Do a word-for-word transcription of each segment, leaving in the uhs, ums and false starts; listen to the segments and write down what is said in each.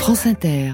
France Inter.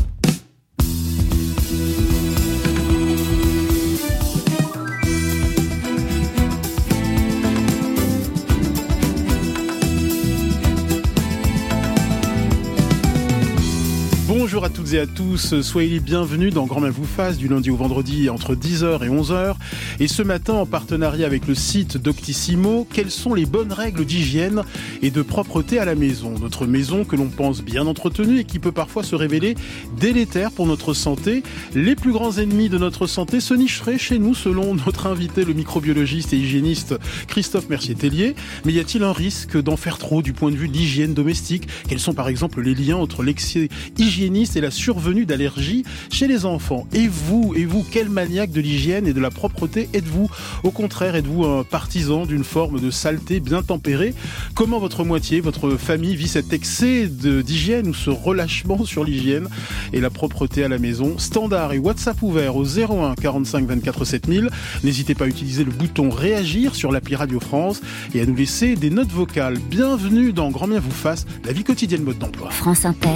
Bonjour à toutes et à tous, soyez les bienvenus dans Grand Bien vous fasse du lundi au vendredi entre dix heures et onze heures. Et ce matin, en partenariat avec le site Doctissimo, quelles sont les bonnes règles d'hygiène et de propreté à la maison ? Notre maison que l'on pense bien entretenue et qui peut parfois se révéler délétère pour notre santé. Les plus grands ennemis de notre santé se nicheraient chez nous selon notre invité, le microbiologiste et hygiéniste Christophe Mercier-Tellier. Mais y a-t-il un risque d'en faire trop du point de vue de l'hygiène domestique ? Quels sont par exemple les liens entre l'excès hygiéniste et la survenue d'allergies chez les enfants? Et vous, et vous, quel maniaque de l'hygiène et de la propreté êtes-vous ? Au contraire, êtes-vous un partisan d'une forme de saleté bien tempérée ? Comment votre moitié, votre famille vit cet excès de, d'hygiène ou ce relâchement sur l'hygiène et la propreté à la maison ? Standard et WhatsApp ouvert au zéro un quarante-cinq vingt-quatre sept mille. N'hésitez pas à utiliser le bouton réagir sur l'appli Radio France et à nous laisser des notes vocales. Bienvenue dans Grand Bien vous fasse, la vie quotidienne mode d'emploi. France Inter.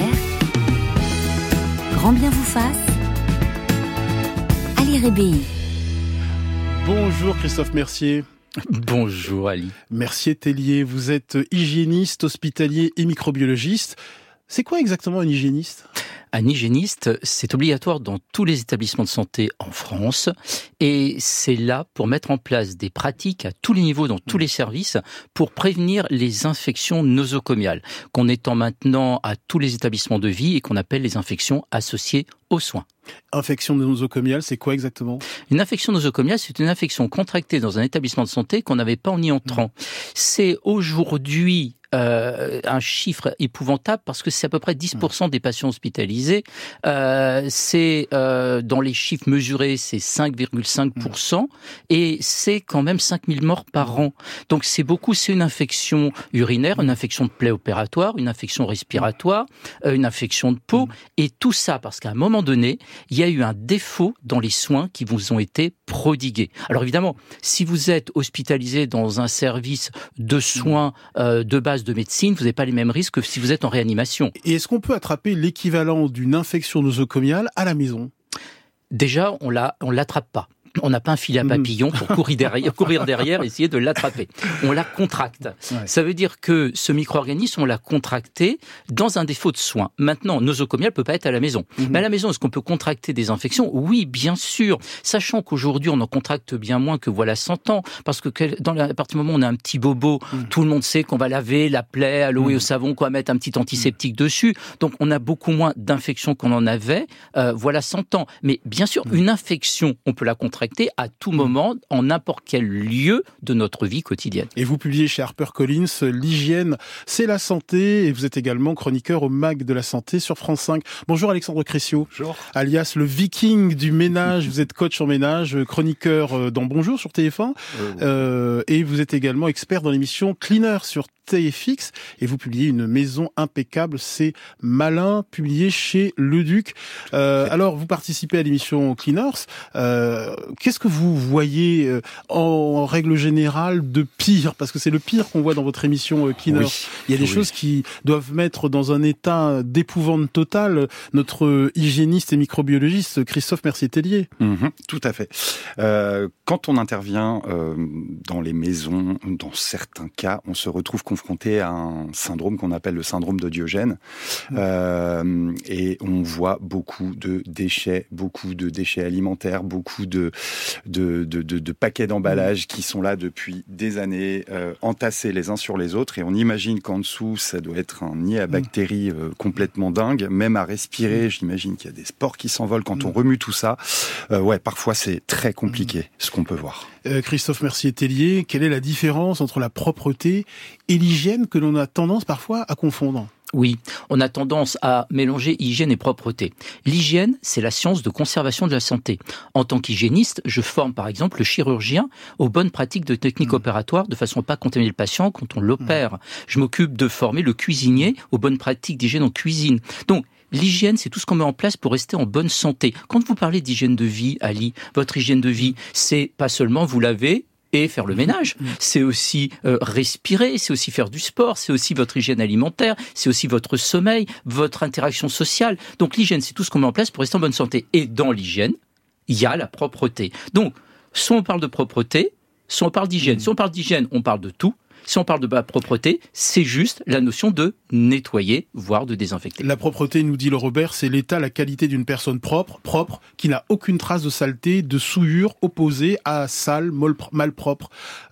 Grand Bien vous fasse, Ali Rébéi. Bonjour Christophe Mercier. Bonjour Ali. Mercier-Tellier, vous êtes hygiéniste, hospitalier et microbiologiste. C'est quoi exactement un hygiéniste ? Un hygiéniste, c'est obligatoire dans tous les établissements de santé en France et c'est là pour mettre en place des pratiques à tous les niveaux, dans tous les services, pour prévenir les infections nosocomiales, qu'on étend maintenant à tous les établissements de vie et qu'on appelle les infections associées aux soins. Infection nosocomiale, c'est quoi exactement ? Une infection nosocomiale, c'est une infection contractée dans un établissement de santé qu'on n'avait pas en y entrant. Mmh. C'est aujourd'hui Euh, un chiffre épouvantable parce que c'est à peu près dix pour cent des patients hospitalisés. Euh, c'est euh, dans les chiffres mesurés, c'est cinq virgule cinq pour cent et c'est quand même cinq mille morts par an. Donc c'est beaucoup. C'est une infection urinaire, une infection de plaie opératoire, une infection respiratoire, euh, une infection de peau et tout ça parce qu'à un moment donné, il y a eu un défaut dans les soins qui vous ont été prodigués. Alors évidemment, si vous êtes hospitalisé dans un service de soins euh, de base de médecine, vous n'avez pas les mêmes risques que si vous êtes en réanimation. Et est-ce qu'on peut attraper l'équivalent d'une infection nosocomiale à la maison ? Déjà, on la, on l'attrape pas. On n'a pas un filet à papillon pour courir derrière, courir derrière et essayer de l'attraper. On la contracte. Ouais. Ça veut dire que ce micro-organisme, on l'a contracté dans un défaut de soins. Maintenant, nosocomial ne peut pas être à la maison. Mm-hmm. Mais à la maison, est-ce qu'on peut contracter des infections ? Oui, bien sûr. Sachant qu'aujourd'hui, on en contracte bien moins que voilà cent ans. Parce que dans la, à partir du moment où on a un petit bobo, mm. tout le monde sait qu'on va laver la plaie à l'eau mm. et au savon, qu'on va mettre un petit antiseptique mm. dessus. Donc, on a beaucoup moins d'infections qu'on en avait euh, voilà cent ans. Mais bien sûr, mm. une infection, on peut la contracter à tout moment, en n'importe quel lieu de notre vie quotidienne. Et vous publiez chez HarperCollins « L'hygiène, c'est la santé » et vous êtes également chroniqueur au Mag de la Santé sur France cinq. Bonjour Alexandre Cressio. Bonjour. Alias le viking du ménage, vous êtes coach en ménage, chroniqueur dans Bonjour sur T F un euh, euh, et vous êtes également expert dans l'émission Cleaner sur T F X et vous publiez Une maison impeccable, c'est malin, publié chez Le Duc. Euh, alors vous participez à l'émission Cleaners. Euh, Qu'est-ce que vous voyez euh, en, en règle générale de pire ? Parce que c'est le pire qu'on voit dans votre émission euh, Cleaners. Oui, Il y a des oui. choses qui doivent mettre dans un état d'épouvante totale notre hygiéniste et microbiologiste Christophe Mercier-Tellier. Mmh, tout à fait. Euh, quand on intervient euh, dans les maisons, dans certains cas, on se retrouve confronté à un syndrome qu'on appelle le syndrome de Diogène. Mmh. Euh, et on voit beaucoup de déchets, beaucoup de déchets alimentaires, beaucoup de De, de, de, de paquets d'emballage qui sont là depuis des années, euh, entassés les uns sur les autres, et on imagine qu'en dessous, ça doit être un nid à bactéries euh, complètement dingue, même à respirer, j'imagine qu'il y a des spores qui s'envolent quand on remue tout ça. Euh, ouais, parfois c'est très compliqué, ce qu'on peut voir. Euh, Christophe Mercier-Tellier, quelle est la différence entre la propreté et l'hygiène que l'on a tendance parfois à confondre ? Oui, on a tendance à mélanger hygiène et propreté. L'hygiène, c'est la science de conservation de la santé. En tant qu'hygiéniste, je forme par exemple le chirurgien aux bonnes pratiques de techniques mmh. opératoires de façon à ne pas contaminer le patient quand on l'opère. Mmh. Je m'occupe de former le cuisinier aux bonnes pratiques d'hygiène en cuisine. Donc, l'hygiène, c'est tout ce qu'on met en place pour rester en bonne santé. Quand vous parlez d'hygiène de vie, Ali, votre hygiène de vie, c'est pas seulement vous laver et faire le ménage. C'est aussi euh, respirer, c'est aussi faire du sport, c'est aussi votre hygiène alimentaire, c'est aussi votre sommeil, votre interaction sociale. Donc l'hygiène, c'est tout ce qu'on met en place pour rester en bonne santé. Et dans l'hygiène, il y a la propreté. Donc, soit on parle de propreté, soit on parle d'hygiène. Si on parle d'hygiène, on parle de tout. Si on parle de la propreté, c'est juste la notion de nettoyer, voire de désinfecter. La propreté, nous dit le Robert, c'est l'état, la qualité d'une personne propre, propre, qui n'a aucune trace de saleté, de souillure opposée à sale, malpropre.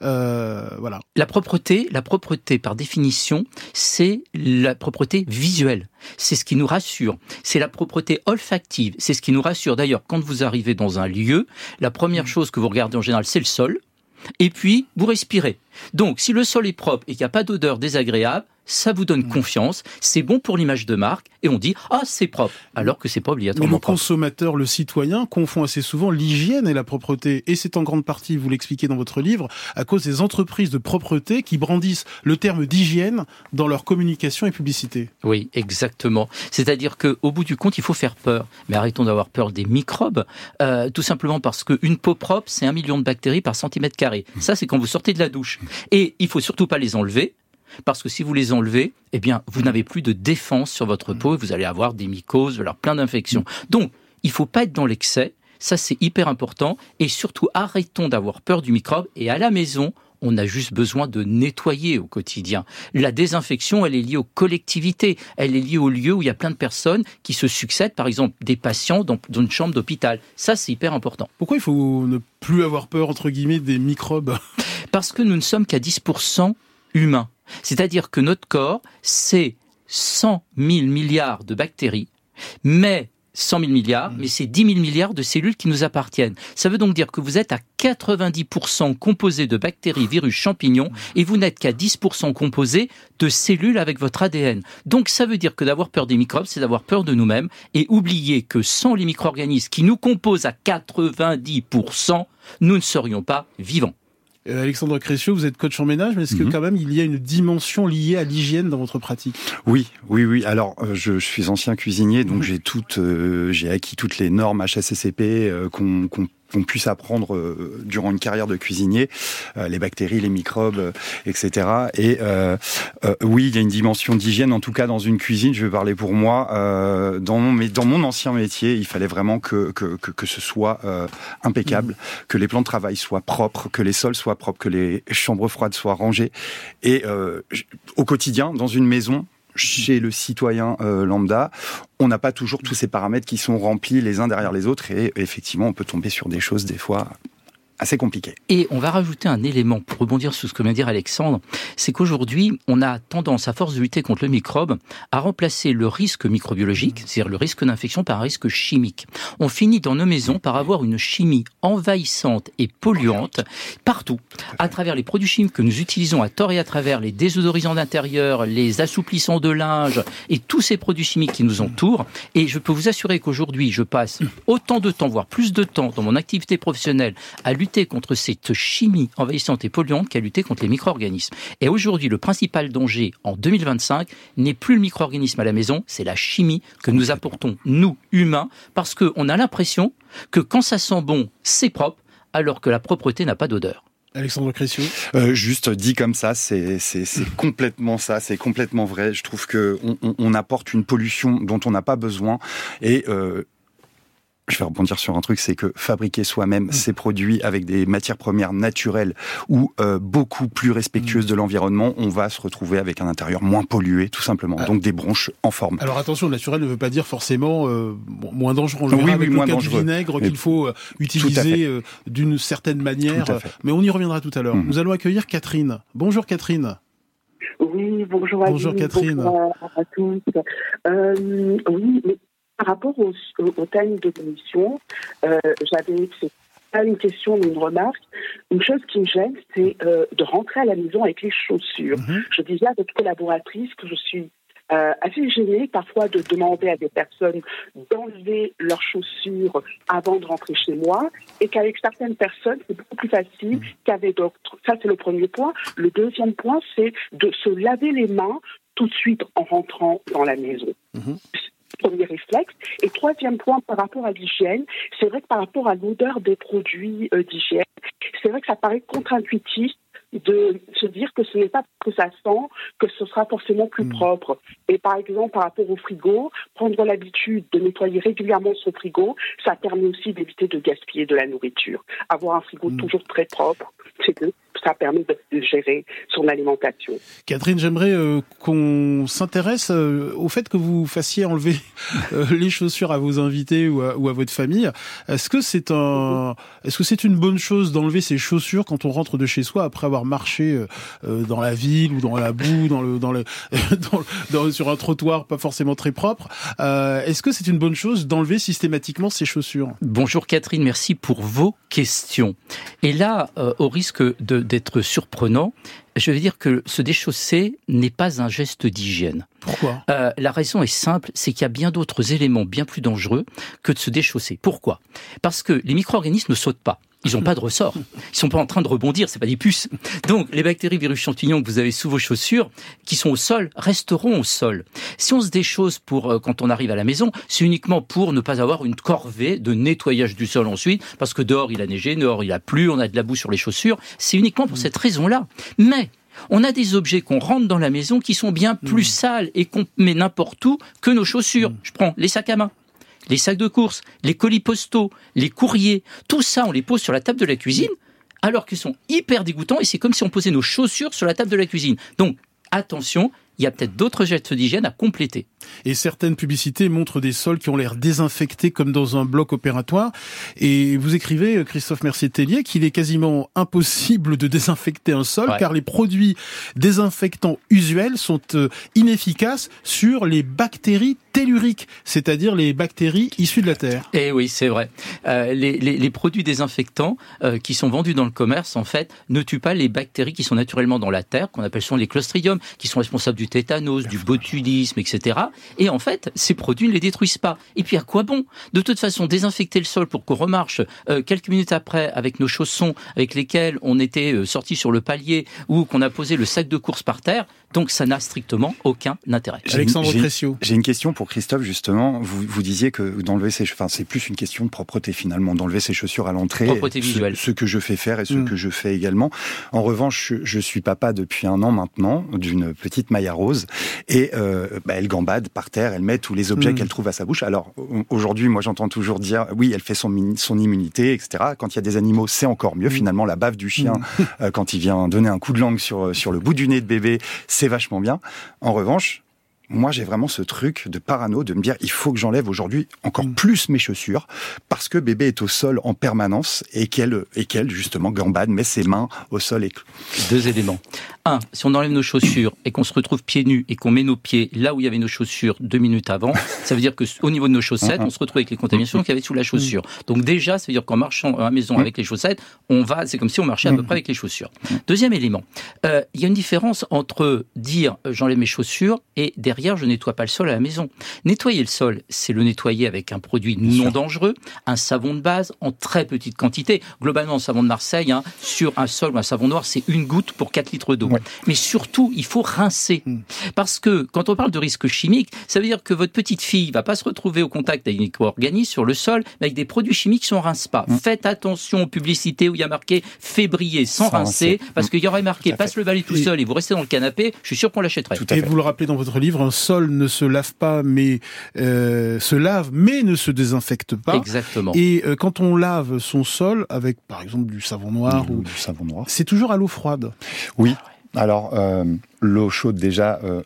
Euh, voilà. La propreté, la propreté, par définition, c'est la propreté visuelle. C'est ce qui nous rassure. C'est la propreté olfactive. C'est ce qui nous rassure. D'ailleurs, quand vous arrivez dans un lieu, la première chose que vous regardez en général, c'est le sol. Et puis, vous respirez. Donc, si le sol est propre et qu'il n'y a pas d'odeur désagréable, ça vous donne confiance, c'est bon pour l'image de marque, et on dit « Ah, c'est propre », alors que c'est pas obligatoirement propre. Mais le propre. consommateur, le citoyen, confond assez souvent l'hygiène et la propreté. Et c'est en grande partie, vous l'expliquez dans votre livre, à cause des entreprises de propreté qui brandissent le terme d'hygiène dans leur communication et publicité. Oui, exactement. C'est-à-dire qu'au bout du compte, il faut faire peur. Mais arrêtons d'avoir peur des microbes, euh, tout simplement parce qu'une peau propre, c'est un million de bactéries par centimètre carré. Ça, c'est quand vous sortez de la douche. Et il faut surtout pas les enlever, parce que si vous les enlevez, eh bien, vous n'avez plus de défense sur votre peau et vous allez avoir des mycoses, alors plein d'infections. Donc, il faut pas être dans l'excès. Ça, c'est hyper important. Et surtout, arrêtons d'avoir peur du microbe. Et à la maison, on a juste besoin de nettoyer au quotidien. La désinfection, elle est liée aux collectivités. Elle est liée au lieu où il y a plein de personnes qui se succèdent, par exemple, des patients dans, dans une chambre d'hôpital. Ça, c'est hyper important. Pourquoi il faut ne plus avoir peur, entre guillemets, des microbes ? Parce que nous ne sommes qu'à dix pour cent humains. C'est-à-dire que notre corps, c'est cent mille milliards de bactéries, mais cent mille milliards, mais c'est dix mille milliards de cellules qui nous appartiennent. Ça veut donc dire que vous êtes à quatre-vingt-dix pour cent composé de bactéries, virus, champignons, et vous n'êtes qu'à dix pour cent composé de cellules avec votre A D N. Donc ça veut dire que d'avoir peur des microbes, c'est d'avoir peur de nous-mêmes, et oublier que sans les micro-organismes qui nous composent à quatre-vingt-dix pour cent, nous ne serions pas vivants. Alexandre Crécieux, vous êtes coach en ménage, mais est-ce que mmh. quand même il y a une dimension liée à l'hygiène dans votre pratique ? Oui, oui, oui. Alors, euh, je, je suis ancien cuisinier, donc mmh. j'ai toutes, euh, j'ai acquis toutes les normes H A C C P euh, qu'on, qu'on qu'on puisse apprendre euh, durant une carrière de cuisinier, euh, les bactéries, les microbes, euh, et cetera. Et euh, euh, oui, il y a une dimension d'hygiène, en tout cas dans une cuisine, je vais parler pour moi. Euh, dans, mon, dans mon ancien métier, il fallait vraiment que, que, que, que ce soit euh, impeccable, mmh. que les plans de travail soient propres, que les sols soient propres, que les chambres froides soient rangées. Et euh, au quotidien, dans une maison, chez le citoyen euh, lambda, on n'a pas toujours tous ces paramètres qui sont remplis les uns derrière les autres et effectivement on peut tomber sur des choses des fois assez compliqué. Et on va rajouter un élément pour rebondir sur ce que vient de dire Alexandre, c'est qu'aujourd'hui, on a tendance, à force de lutter contre le microbe, à remplacer le risque microbiologique, c'est-à-dire le risque d'infection, par un risque chimique. On finit dans nos maisons par avoir une chimie envahissante et polluante partout, à travers les produits chimiques que nous utilisons à tort et à travers, les désodorisants d'intérieur, les assouplissants de linge et tous ces produits chimiques qui nous entourent. Et je peux vous assurer qu'aujourd'hui, je passe autant de temps, voire plus de temps dans mon activité professionnelle à lutter contre cette chimie envahissante et polluante qu'à lutter contre les micro-organismes. Et aujourd'hui, le principal danger en deux mille vingt-cinq n'est plus le micro-organisme à la maison, c'est la chimie que nous apportons, nous, humains, parce qu'on a l'impression que quand ça sent bon, c'est propre, alors que la propreté n'a pas d'odeur. Alexandre Crécieux. Euh, juste dit comme ça, c'est, c'est, c'est complètement ça, c'est complètement vrai. Je trouve que on, on, on apporte une pollution dont on n'a pas besoin et euh, je vais rebondir sur un truc, c'est que fabriquer soi-même mmh. ces produits avec des matières premières naturelles ou euh, beaucoup plus respectueuses mmh. de l'environnement, on va se retrouver avec un intérieur moins pollué, tout simplement. Ah. Donc des bronches en forme. Alors attention, naturel ne veut pas dire forcément euh, moins dangereux. On le verra oui, avec oui, le moins cas dangereux. du vinaigre qu'il faut euh, utiliser euh, d'une certaine manière. Mais on y reviendra tout à l'heure. Mmh. Nous allons accueillir Catherine. Bonjour Catherine. Oui, bonjour à Bonjour vous, Catherine. Bonjour à, à tous. Euh, oui, mais par rapport au, au, au thème de l'émission, euh, j'avais, c'est pas une question mais une remarque. Une chose qui me gêne, c'est euh, de rentrer à la maison avec les chaussures. Mm-hmm. Je disais à votre collaboratrice que je suis euh, assez gênée parfois de demander à des personnes d'enlever leurs chaussures avant de rentrer chez moi et qu'avec certaines personnes, c'est beaucoup plus facile mm-hmm. qu'avec d'autres. Ça, c'est le premier point. Le deuxième point, c'est de se laver les mains tout de suite en rentrant dans la maison. Mm-hmm. Premier réflexe. Et troisième point, par rapport à l'hygiène, c'est vrai que par rapport à l'odeur des produits euh, d'hygiène, c'est vrai que ça paraît contre-intuitif de se dire que ce n'est pas parce que ça sent que ce sera forcément plus mmh. propre. Et par exemple, par rapport au frigo, prendre l'habitude de nettoyer régulièrement son frigo, ça permet aussi d'éviter de gaspiller de la nourriture. Avoir un frigo mmh. toujours très propre, c'est que ça permet de gérer son alimentation. Catherine, j'aimerais euh, qu'on s'intéresse euh, au fait que vous fassiez enlever euh, les chaussures à vos invités ou à, ou à votre famille. Est-ce que c'est un, est-ce que c'est une bonne chose d'enlever ses chaussures quand on rentre de chez soi après avoir marché euh, dans la ville ou dans la boue, dans le, dans le, dans, dans, sur un trottoir pas forcément très propre? euh, Est-ce que c'est une bonne chose d'enlever systématiquement ses chaussures? Bonjour Catherine, merci pour vos questions. Et là, euh, au risque de d'être surprenant, je vais dire que se déchausser n'est pas un geste d'hygiène. Pourquoi ? euh, La raison est simple, c'est qu'il y a bien d'autres éléments bien plus dangereux que de se déchausser. Pourquoi ? Parce que les micro-organismes ne sautent pas. Ils n'ont pas de ressort. Ils sont pas en train de rebondir, c'est pas des puces. Donc, les bactéries, virus, champignons que vous avez sous vos chaussures, qui sont au sol, resteront au sol. Si on se déchausse pour, euh, quand on arrive à la maison, c'est uniquement pour ne pas avoir une corvée de nettoyage du sol ensuite, parce que dehors il a neigé, dehors il a plu, on a de la boue sur les chaussures. C'est uniquement pour cette raison-là. Mais, on a des objets qu'on rentre dans la maison qui sont bien plus mmh. sales et qu'on met n'importe où que nos chaussures. Mmh. Je prends les sacs à main, les sacs de course, les colis postaux, les courriers, tout ça, on les pose sur la table de la cuisine, alors qu'ils sont hyper dégoûtants, et c'est comme si on posait nos chaussures sur la table de la cuisine. Donc, attention, il y a peut-être d'autres gestes d'hygiène à compléter. Et certaines publicités montrent des sols qui ont l'air désinfectés comme dans un bloc opératoire. Et vous écrivez, Christophe Mercier-Tellier, qu'il est quasiment impossible de désinfecter un sol, ouais. car les produits désinfectants usuels sont euh, inefficaces sur les bactéries telluriques, c'est-à-dire les bactéries issues de la terre. Eh oui, c'est vrai. Euh, les, les, les produits désinfectants euh, qui sont vendus dans le commerce, en fait, ne tuent pas les bactéries qui sont naturellement dans la terre, qu'on appelle souvent les clostridiums, qui sont responsables du tétanos, du botulisme, et cetera. Et en fait, ces produits ne les détruisent pas. Et puis à quoi bon ? De toute façon, désinfecter le sol pour qu'on remarche euh, quelques minutes après avec nos chaussons avec lesquels on était euh, sortis sur le palier ou qu'on a posé le sac de course par terre, donc ça n'a strictement aucun intérêt. J'ai Alexandre Tressiot. J'ai une question pour Christophe, justement. Vous, vous disiez que d'enlever ses chaussures, enfin, c'est plus une question de propreté finalement, d'enlever ses chaussures à l'entrée. Propreté visuelle. Ce, ce que je fais faire et ce mmh. que je fais également. En revanche, je, je suis papa depuis un an maintenant, d'une petite Maya Rose, et euh, bah, elle gambade par terre, elle met tous les objets mmh. qu'elle trouve à sa bouche. Alors aujourd'hui, moi j'entends toujours dire, oui, elle fait son, son immunité, et cetera. Quand il y a des animaux, c'est encore mieux. Mmh. Finalement, la baffe du chien, mmh. euh, quand il vient donner un coup de langue sur, sur le bout du nez de bébé, c'est vachement bien. En revanche, moi, j'ai vraiment ce truc de parano de me dire, il faut que j'enlève aujourd'hui encore mmh. plus mes chaussures parce que bébé est au sol en permanence et qu'elle, et qu'elle justement, gambade, met ses mains au sol. Et... Deux éléments. Un, si on enlève nos chaussures et qu'on se retrouve pieds nus et qu'on met nos pieds là où il y avait nos chaussures deux minutes avant, ça veut dire que au niveau de nos chaussettes, on se retrouve avec les contaminations qu'il y avait sous la chaussure. Donc déjà, ça veut dire qu'en marchant à la maison avec les chaussettes, on va, c'est comme si on marchait à peu près avec les chaussures. Deuxième élément, euh, il y a une différence entre dire euh, j'enlève mes chaussures et derrière je nettoie pas le sol à la maison. Nettoyer le sol, c'est le nettoyer avec un produit Bien non sûr. dangereux, un savon de base en très petite quantité. Globalement, un savon de Marseille, hein, sur un sol ou un savon noir, c'est une goutte pour quatre litres d'eau. Ouais. Mais surtout, il faut rincer. Mmh. Parce que quand on parle de risque chimique, ça veut dire que votre petite fille va pas se retrouver au contact avec des micro-organismes sur le sol, mais avec des produits chimiques qui ne rince pas. Mmh. Faites attention aux publicités où il y a marqué « fait briller sans, sans rincer », rincer. Parce mmh. qu'il y aurait marqué « passe le balai tout et... seul » et vous restez dans le canapé, je suis sûr qu'on l'achèterait. Tout à et fait. Vous le rappelez dans votre livre, un sol ne se lave pas, mais euh, se lave, mais ne se désinfecte pas. Exactement. Et euh, quand on lave son sol avec, par exemple, du savon noir, mmh, ou du savon noir, c'est toujours à l'eau froide. Oui. Alors, euh, l'eau chaude, déjà, euh,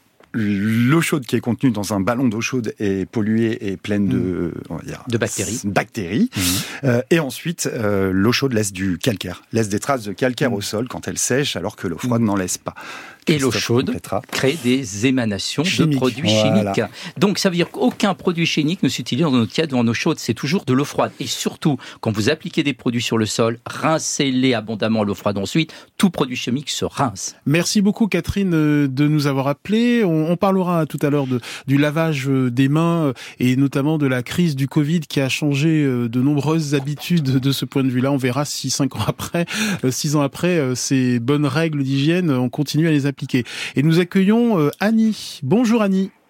l'eau chaude qui est contenue dans un ballon d'eau chaude est polluée et pleine de, mmh. on va dire, de bactéries. bactéries. Mmh. Euh, et ensuite, euh, l'eau chaude laisse du calcaire, laisse des traces de calcaire mmh. au sol quand elle sèche, alors que l'eau froide mmh. n'en laisse pas. Et l'eau chaude crée des émanations Chimique. de produits voilà. chimiques. Donc ça veut dire qu'aucun produit chimique ne s'utilise dans notre cadre ou en eau chaude, c'est toujours de l'eau froide. Et surtout, quand vous appliquez des produits sur le sol, rincez-les abondamment à l'eau froide ensuite, tout produit chimique se rince. Merci beaucoup Catherine de nous avoir appelés. On, on parlera tout à l'heure de, du lavage des mains et notamment de la crise du Covid qui a changé de nombreuses habitudes de ce point de vue-là. On verra si cinq ans après, six ans après, ces bonnes règles d'hygiène, on continue à les appliquer. Et nous accueillons euh, Annie. Bonjour Annie.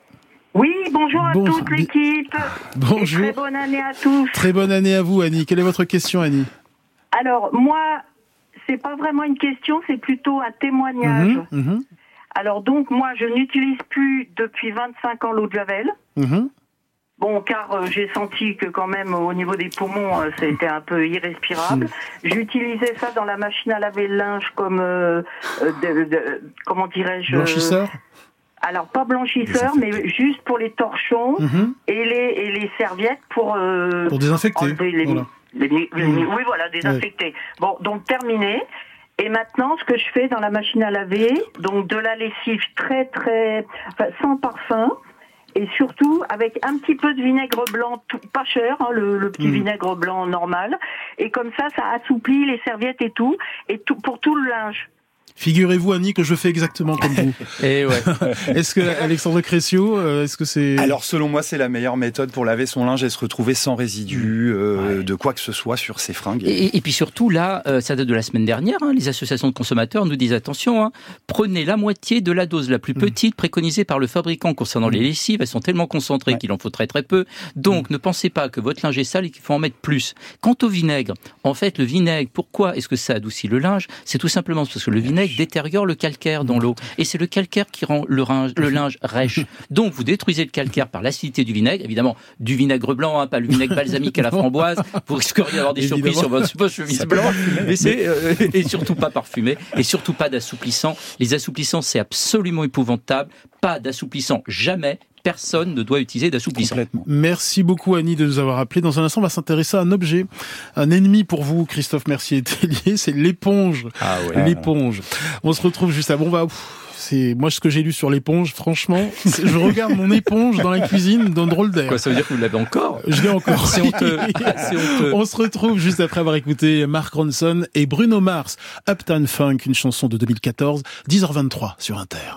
Oui, bonjour à Bon- toute l'équipe. Bonjour. Et très bonne année à tous. Très bonne année à vous, Annie. Quelle est votre question, Annie? Alors, moi, c'est pas vraiment une question, c'est plutôt un témoignage. Mhm, mhm, Alors donc, moi, je n'utilise plus depuis vingt-cinq ans l'eau de Javel. mhm. Bon, car euh, j'ai senti que quand même, au niveau des poumons, euh, c'était un peu irrespirable. J'utilisais ça dans la machine à laver le linge comme, euh, euh, de, de- comment dirais-je euh, Blanchisseur? Alors, pas blanchisseur, mais juste pour les torchons Mhm. et, les, et les serviettes pour... euh, Pour désinfecter. enlever les, Voilà. les- les- les- Mhm. oui, voilà, désinfecter. Bon, donc terminé. Et maintenant, ce que je fais dans la machine à laver, donc de la lessive très, très... Enfin, sans parfum, et surtout avec un petit peu de vinaigre blanc, tout, pas cher, hein, le, le petit Mhm. vinaigre blanc normal. Et comme ça, ça assouplit les serviettes et tout, et tout pour tout le linge. Figurez-vous, Annie, que je fais exactement comme vous. Et ouais. Est-ce que Alexandre Crécio, euh, est-ce que c'est... Alors selon moi, c'est la meilleure méthode pour laver son linge et se retrouver sans résidus euh, de quoi que ce soit sur ses fringues. Et, et puis surtout, là, euh, ça date de la semaine dernière, hein, les associations de consommateurs nous disent attention, hein, prenez la moitié de la dose la plus petite préconisée par le fabricant concernant les lessives. Elles sont tellement concentrées Ouais. qu'il en faut très très peu. Donc, ne pensez pas que votre linge est sale et qu'il faut en mettre plus. Quant au vinaigre, en fait, le vinaigre, pourquoi est-ce que ça adoucit le linge? C'est tout simplement parce que le vinaigre détériore le calcaire dans l'eau. Et c'est le calcaire qui rend le, ringe- le linge rêche. Donc, vous détruisez le calcaire par l'acidité du vinaigre. Évidemment, du vinaigre blanc, hein, pas le vinaigre balsamique à la framboise. Vous risqueriez d'avoir des Évidemment. surprises sur votre votre chemise blanche. Mais c'est, euh, et surtout pas parfumé. Et surtout pas d'assouplissant. Les assouplissants, c'est absolument épouvantable. Pas d'assouplissant, jamais. Personne ne doit utiliser d'assouplissant. Complètement. Merci beaucoup, Annie, de nous avoir appelés. Dans un instant, on va s'intéresser à un objet, un ennemi pour vous, Christophe Mercier-Tellier, c'est l'éponge. Ah ouais. L'éponge. On se retrouve juste avant. Bon, bah, pff, c'est moi ce que j'ai lu sur l'éponge. Franchement, c'est- je regarde mon éponge dans la cuisine d'un drôle d'air. Quoi, ça veut dire que vous l'avez encore? Je l'ai encore. C'est honteux. C'est honteux. On se retrouve juste après avoir écouté Mark Ronson et Bruno Mars, Uptown Funk, une chanson de deux mille quatorze, dix heures vingt-trois sur Inter.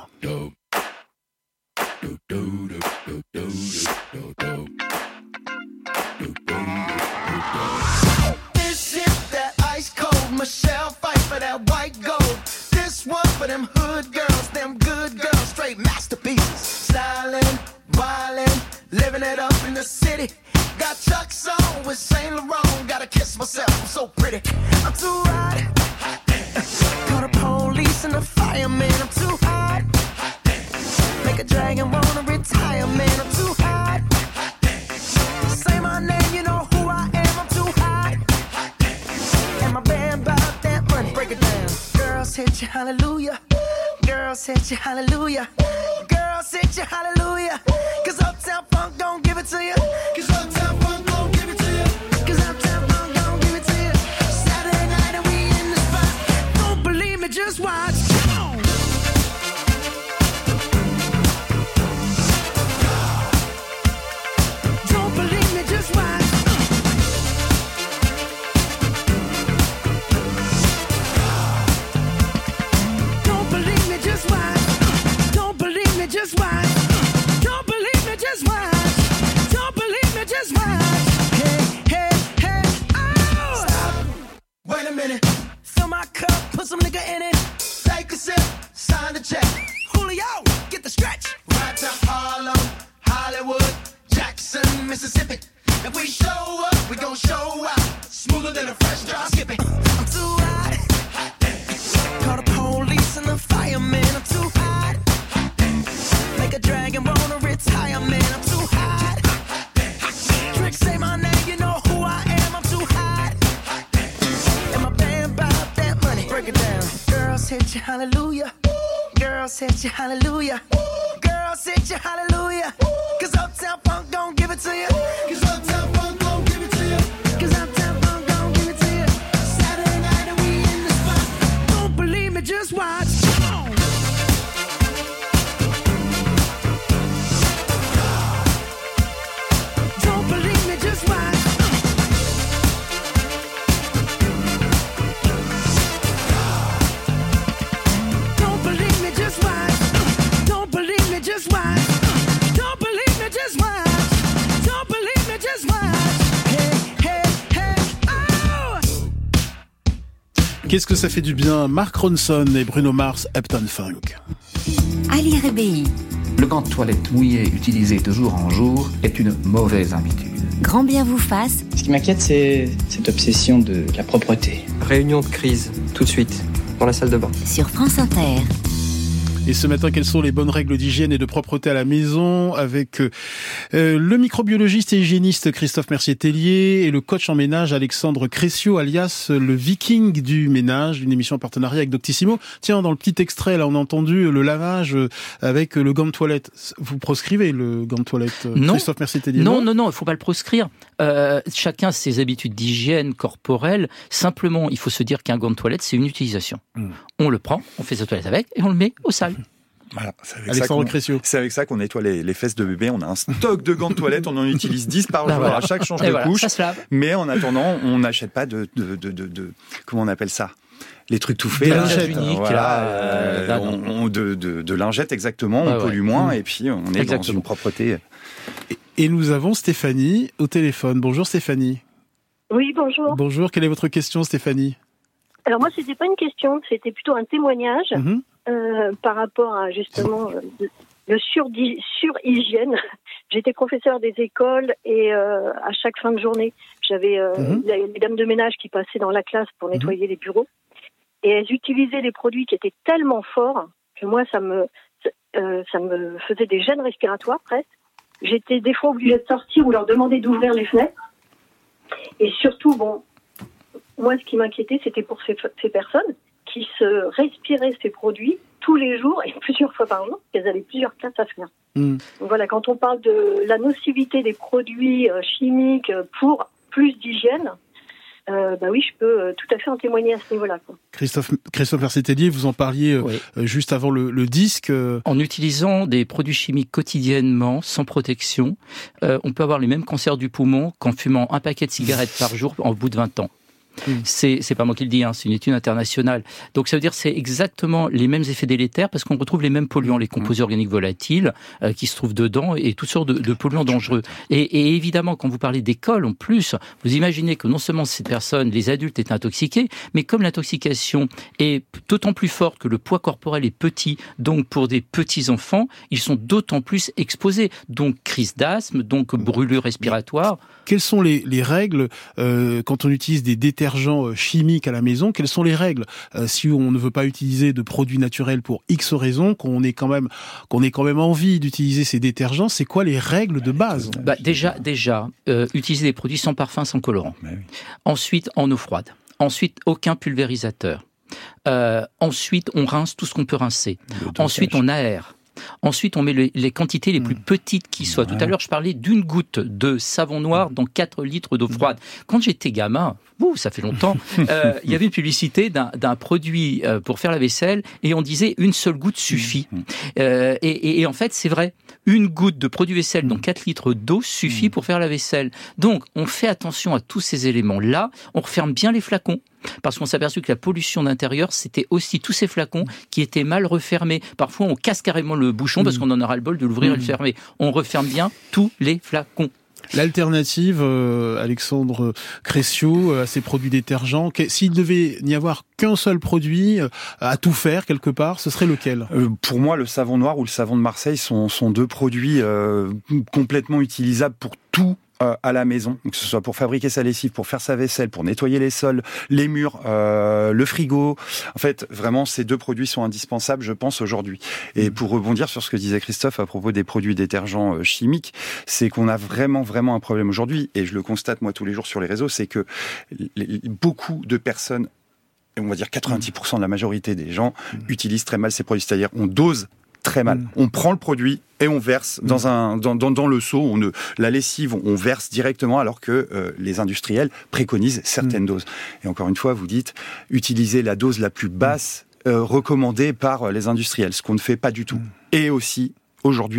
This is that ice cold Michelle fight for that white gold. This one for them hood girls, them good girls, straight masterpieces. Stylin', wildin', living it up in the city. Got Chuck's on with Saint Laurent. Gotta kiss myself, I'm so pretty. I'm too hot. Call the police and the fireman. I'm too hot. Make a dragon wanna retire, man. I'm too hot. Say my name, you know who I am. I'm too hot. And my band bought that money. Break it down. Girls hit you, hallelujah. Girls hit you, hallelujah. Girls hit you, hallelujah. Cause Uptown Funk don't give it to you. Cause Uptown Funk don't give it to you. Cause Uptown Funk don't give it to you. Saturday night and we in the spot. Don't believe me, just watch. Come on. Don't believe me, just watch. Don't believe me, just watch. Don't believe me, just watch. Don't believe me, just watch. Don't believe me, just watch. Hey, hey, hey, oh! Stop. Wait a minute. Fill my cup, put some nigga in it. Take a sip, sign the check. Julio, get the stretch. Right to Harlem, Hollywood, Jackson, Mississippi. If we show up, we gon' show out. Smoother than a fresh drop skipping. I'm too hot. Call the police and the fireman. I'm too hot. Make a dragon wanna retire, man. I'm too hot. Trick, say my name, you know who I am. I'm too hot. And my band bought that money. Break it down. Girls hit you, hallelujah. Girls hit you, hallelujah. Girls hit you, hallelujah. Cause Uptown Funk don't give it to you. Cause Uptown Funk don't give it to you. Cause Uptown Funk don't give it to you. Saturday night and we in the spot. Don't believe me, just watch. Come on. Don't believe me, just watch. Don't believe me, just watch. Don't believe me, just watch. Don't believe me, just watch. Don't believe me, just watch. Hey, hey, hey, oh! Qu'est-ce que ça fait du bien, Mark Ronson et Bruno Mars, Uptown Funk. Ali Rebéi, Le gant de toilette mouillé utilisé de jour en jour est une mauvaise habitude. Grand bien vous fasse. Ce qui m'inquiète, c'est cette obsession de la propreté. Réunion de crise, tout de suite, dans la salle de bain. Sur France Inter. Et ce matin, quelles sont les bonnes règles d'hygiène et de propreté à la maison avec euh, le microbiologiste et hygiéniste Christophe Mercier-Tellier et le coach en ménage Alexandre Crécio, alias le Viking du ménage, une émission en partenariat avec Doctissimo. Tiens, dans le petit extrait, là, on a entendu le lavage avec le gant de toilette. Vous proscrivez le gant de toilette, non. Christophe Mercier-Tellier? Non, non, non, il ne faut pas le proscrire. Euh, chacun a ses habitudes d'hygiène corporelle. Simplement, il faut se dire qu'un gant de toilette, c'est une utilisation. Mmh. On le prend, on fait sa toilette avec et on le met au sale. Voilà, c'est avec, Alexandre ça qu'on, c'est avec ça qu'on nettoie les, les fesses de bébé. On a un stock de gants de toilette, on en utilise dix par jour voilà. à chaque change et de voilà, couche. Ça mais en attendant, on n'achète pas de, de, de, de, de, comment on appelle ça? Les trucs tout faits. De lingettes uniques, voilà, là, euh, euh, on, on, de, de, de lingettes, exactement. Ouais, on pollue ouais. moins mmh. et puis on est exactement. dans une propreté. Et, et nous avons Stéphanie au téléphone. Bonjour Stéphanie. Oui, bonjour. Bonjour, quelle est votre question Stéphanie? Alors moi, c'était pas une question, c'était plutôt un témoignage mmh. euh, par rapport à justement euh, le sur-hygiène. J'étais professeur des écoles et euh, à chaque fin de journée, j'avais euh, mmh. les dames de ménage qui passaient dans la classe pour nettoyer mmh. les bureaux et elles utilisaient des produits qui étaient tellement forts que moi, ça me euh, ça me faisait des gènes respiratoires presque. J'étais des fois obligée de sortir ou leur demander d'ouvrir les fenêtres. Et surtout, bon, moi, ce qui m'inquiétait, c'était pour ces, ces personnes qui se respiraient ces produits tous les jours et plusieurs fois par jour, qu'elles avaient plusieurs classes à faire. Mmh. Donc voilà, quand on parle de la nocivité des produits euh, chimiques pour plus d'hygiène, euh, bah oui, je peux euh, tout à fait en témoigner à ce niveau-là. Quoi. Christophe, Christophe Mercier-Tellier, vous en parliez euh, oui. euh, juste avant le, le disque. Euh... En utilisant des produits chimiques quotidiennement, sans protection, euh, on peut avoir les mêmes cancers du poumon qu'en fumant un paquet de cigarettes par jour en bout de vingt ans. Mmh. C'est, c'est pas moi qui le dis, hein, c'est une étude internationale. Donc ça veut dire que c'est exactement les mêmes effets délétères parce qu'on retrouve les mêmes polluants, les composés mmh. organiques volatiles euh, qui se trouvent dedans et toutes sortes de, de polluants dangereux. Et, et évidemment, quand vous parlez d'école, en plus, vous imaginez que non seulement ces personnes, les adultes, étaient intoxiqués, mais comme l'intoxication est d'autant plus forte que le poids corporel est petit, donc pour des petits enfants, ils sont d'autant plus exposés. Donc crise d'asthme, donc brûlure respiratoire. Quelles sont les, les règles euh, quand on utilise des détergents chimiques à la maison? Quelles sont les règles euh, si on ne veut pas utiliser de produits naturels pour X raisons, qu'on ait quand même qu'on ait quand même envie d'utiliser ces détergents? C'est quoi les règles de base? Bah déjà, déjà, euh, utiliser des produits sans parfum, sans colorant. Oui. Ensuite, en eau froide. Ensuite, aucun pulvérisateur. Euh, ensuite, on rince tout ce qu'on peut rincer. Ensuite, on aère. Ensuite, on met les, les quantités les plus petites qui soient. Ouais. Tout à l'heure, je parlais d'une goutte de savon noir dans quatre litres d'eau froide. Quand j'étais gamin, ouh, ça fait longtemps, euh, il y avait une publicité d'un, d'un produit euh, pour faire la vaisselle et on disait une seule goutte suffit. Euh, et, et, et en fait, c'est vrai. Une goutte de produit vaisselle dans quatre litres d'eau suffit pour faire la vaisselle. Donc, on fait attention à tous ces éléments-là. On referme bien les flacons. Parce qu'on s'est aperçu que la pollution d'intérieur, c'était aussi tous ces flacons qui étaient mal refermés. Parfois, on casse carrément le bouchon parce qu'on en aura le bol de l'ouvrir mmh. et le fermer. On referme bien tous les flacons. L'alternative, euh, Alexandre Crécio, à ces produits détergents, s'il devait n'y avoir qu'un seul produit euh, à tout faire quelque part, ce serait lequel? euh, Pour moi, le savon noir ou le savon de Marseille sont, sont deux produits euh, complètement utilisables pour tout à la maison, que ce soit pour fabriquer sa lessive, pour faire sa vaisselle, pour nettoyer les sols, les murs, euh, le frigo. En fait, vraiment, ces deux produits sont indispensables, je pense, aujourd'hui. Et pour rebondir sur ce que disait Christophe à propos des produits détergents euh, chimiques, c'est qu'on a vraiment, vraiment un problème aujourd'hui, et je le constate, moi, tous les jours sur les réseaux, c'est que les, beaucoup de personnes, on va dire quatre-vingt-dix pour cent de la majorité des gens, mmh. utilisent très mal ces produits. C'est-à-dire, on dose très mal. Mmh. On prend le produit et on verse mmh. dans un dans, dans dans le seau. On ne la lessive, on verse directement, alors que euh, les industriels préconisent certaines mmh. doses. Et encore une fois, vous dites utilisez la dose la plus basse euh, recommandée par les industriels, ce qu'on ne fait pas du tout. Mmh. Et aussi aujourd'hui,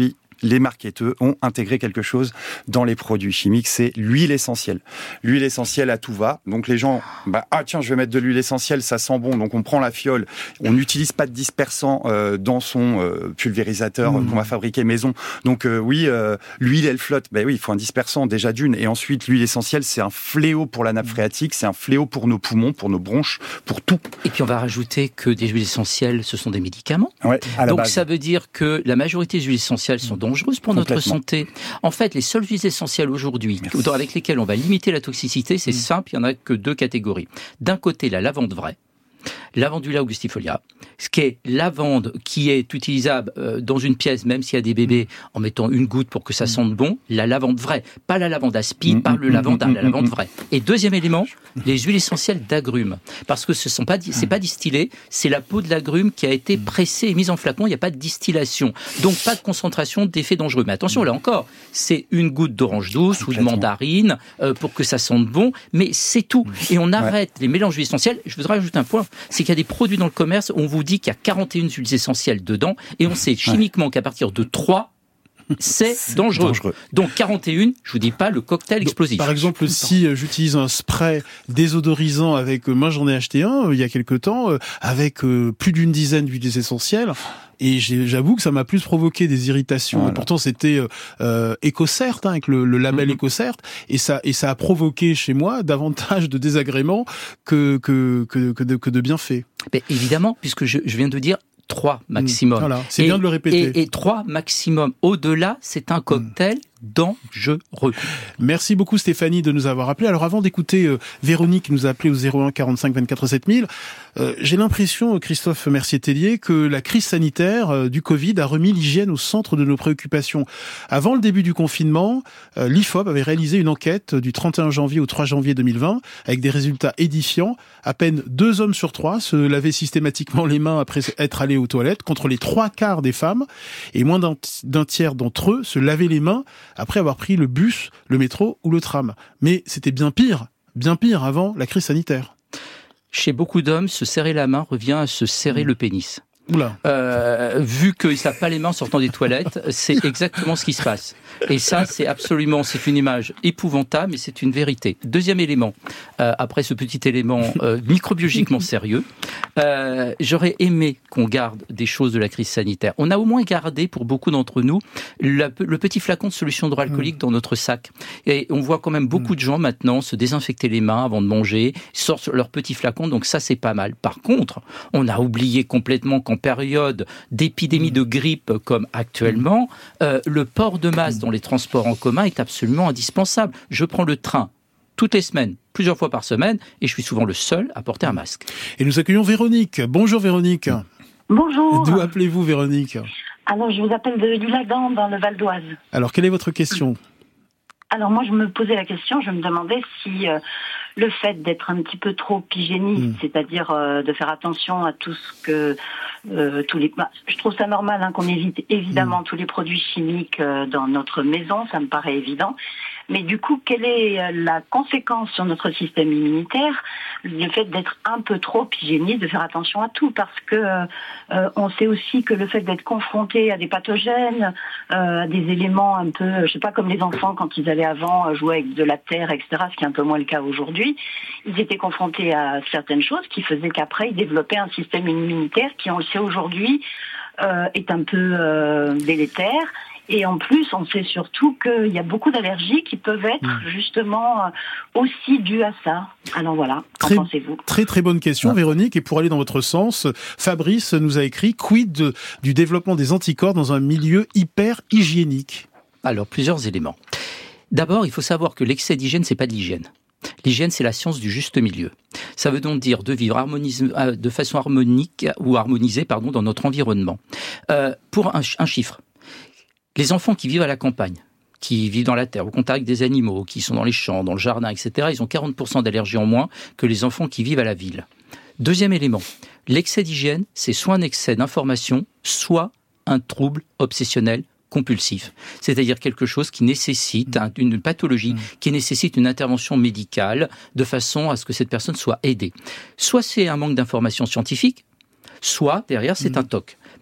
les marketeurs ont intégré quelque chose dans les produits chimiques, c'est l'huile essentielle. L'huile essentielle à tout va. Donc les gens, bah, ah tiens, je vais mettre de l'huile essentielle, ça sent bon. Donc on prend la fiole. On n'utilise pas de dispersant euh, dans son euh, pulvérisateur mmh. qu'on va fabriquer maison. Donc euh, oui, euh, l'huile elle flotte. Ben oui, il faut un dispersant déjà d'une. Et ensuite l'huile essentielle, c'est un fléau pour la nappe phréatique, c'est un fléau pour nos poumons, pour nos bronches, pour tout. Et puis on va rajouter que des huiles essentielles, ce sont des médicaments. Ouais, à la Donc base. Ça veut dire que la majorité des huiles essentielles sont dangereuses pour notre santé. En fait, les seules huiles essentielles aujourd'hui, Merci. avec lesquelles on va limiter la toxicité, c'est mmh. simple, il n'y en a que deux catégories. D'un côté, la lavande vraie, Lavandula augustifolia, ce qui est lavande qui est utilisable euh, dans une pièce, même s'il y a des bébés, en mettant une goutte pour que ça sente bon, la lavande vraie, pas la lavande aspi, pas le lavanda, la lavande vraie. Et deuxième élément, les huiles essentielles d'agrumes, parce que ce sont pas, c'est pas distillé, c'est la peau de l'agrume qui a été pressée et mise en flacon, il n'y a pas de distillation, donc pas de concentration d'effets dangereux. Mais attention, là encore, c'est une goutte d'orange douce ou de mandarine euh, pour que ça sente bon, mais c'est tout. Et on arrête ouais. les mélanges d'huiles essentielles. Je voudrais ajouter un point, c'est qu'il y a des produits dans le commerce, on vous dit qu'il y a quarante et une huiles essentielles dedans, et on sait chimiquement qu'à partir de trois, c'est, c'est dangereux. dangereux. Donc quarante et un, je vous dis pas le cocktail Donc, explosif. Par exemple, si euh, j'utilise un spray désodorisant avec, euh, moi j'en ai acheté un euh, il y a quelque temps, euh, avec euh, plus d'une dizaine d'huiles essentielles, et j'ai, j'avoue que ça m'a plus provoqué des irritations. Voilà. Et pourtant c'était euh, EcoCert, hein, avec le, le label mmh. EcoCert, et ça et ça a provoqué chez moi davantage de désagréments que que que, que de, que de bienfaits. Mais évidemment, puisque je, je viens de dire trois maximum. Voilà, c'est et, bien de le répéter. Et, et trois maximum. Au-delà, c'est un cocktail mmh. dangereux. Merci beaucoup Stéphanie de nous avoir appelé. Alors avant d'écouter euh, Véronique qui nous a appelé au zéro un quarante-cinq vingt-quatre sept mille, euh, j'ai l'impression, Christophe Mercier-Tellier, que la crise sanitaire euh, du Covid a remis l'hygiène au centre de nos préoccupations. Avant le début du confinement, euh, l'I F O P avait réalisé une enquête du trente et un janvier au trois janvier deux mille vingt avec des résultats édifiants. À peine deux hommes sur trois se lavaient systématiquement les mains après être allés aux toilettes, contre les trois quarts des femmes, et moins d'un, d'un tiers d'entre eux se lavaient les mains après avoir pris le bus, le métro ou le tram. Mais c'était bien pire, bien pire avant la crise sanitaire. Chez beaucoup d'hommes, se serrer la main revient à se serrer mmh. le pénis. Oula. Euh, vu qu'ils ne savent pas les mains en sortant des toilettes, c'est exactement ce qui se passe. Et ça, c'est absolument, c'est une image épouvantable, mais c'est une vérité. Deuxième élément, euh, après ce petit élément euh, microbiologiquement sérieux, euh, j'aurais aimé qu'on garde des choses de la crise sanitaire. On a au moins gardé, pour beaucoup d'entre nous, la, le petit flacon de solution hydroalcoolique mmh. dans notre sac. Et on voit quand même beaucoup mmh. de gens maintenant se désinfecter les mains avant de manger, sortent leur petit flacon, donc ça, c'est pas mal. Par contre, on a oublié complètement qu'en période d'épidémie de grippe comme actuellement, euh, le port de masque dans les transports en commun est absolument indispensable. Je prends le train toutes les semaines, plusieurs fois par semaine, et je suis souvent le seul à porter un masque. Et nous accueillons Véronique. Bonjour Véronique. Bonjour. D'où appelez-vous Véronique ? Alors je vous appelle de, du Ladan dans le Val d'Oise. Alors quelle est votre question ? Alors moi je me posais la question, je me demandais si euh, le fait d'être un petit peu trop hygiéniste, mmh. c'est-à-dire euh, de faire attention à tout ce que euh, tous les, bah, je trouve ça normal hein, qu'on évite évidemment mmh. tous les produits chimiques euh, dans notre maison, ça me paraît évident. Mais du coup, quelle est la conséquence sur notre système immunitaire, le fait d'être un peu trop hygiéniste, de faire attention à tout, parce que euh, on sait aussi que le fait d'être confronté à des pathogènes, euh, à des éléments un peu, je sais pas, comme les enfants quand ils allaient avant jouer avec de la terre, et cetera, ce qui est un peu moins le cas aujourd'hui, ils étaient confrontés à certaines choses qui faisaient qu'après ils développaient un système immunitaire qui, on le sait aujourd'hui, euh, est un peu euh, délétère. Et en plus, on sait surtout qu'il y a beaucoup d'allergies qui peuvent être mmh. justement aussi dues à ça. Alors voilà, très, qu'en pensez-vous ? Très très bonne question, ah. Véronique. Et pour aller dans votre sens, Fabrice nous a écrit « Quid de, du développement des anticorps dans un milieu hyper hygiénique ?» Alors, plusieurs éléments. D'abord, il faut savoir que l'excès d'hygiène, c'est pas de l'hygiène. L'hygiène, c'est la science du juste milieu. Ça veut donc dire de vivre harmonis- de façon harmonique ou harmonisée pardon, dans notre environnement. Euh, pour un, un chiffre, les enfants qui vivent à la campagne, qui vivent dans la terre, au contact des animaux, qui sont dans les champs, dans le jardin, et cetera, ils ont quarante pour cent d'allergies en moins que les enfants qui vivent à la ville. Deuxième élément, l'excès d'hygiène, c'est soit un excès d'information, soit un trouble obsessionnel compulsif. C'est-à-dire quelque chose qui nécessite, mmh. une pathologie, mmh. qui nécessite une intervention médicale de façon à ce que cette personne soit aidée. Soit c'est un manque d'information scientifique, soit derrière c'est mmh. un T O C.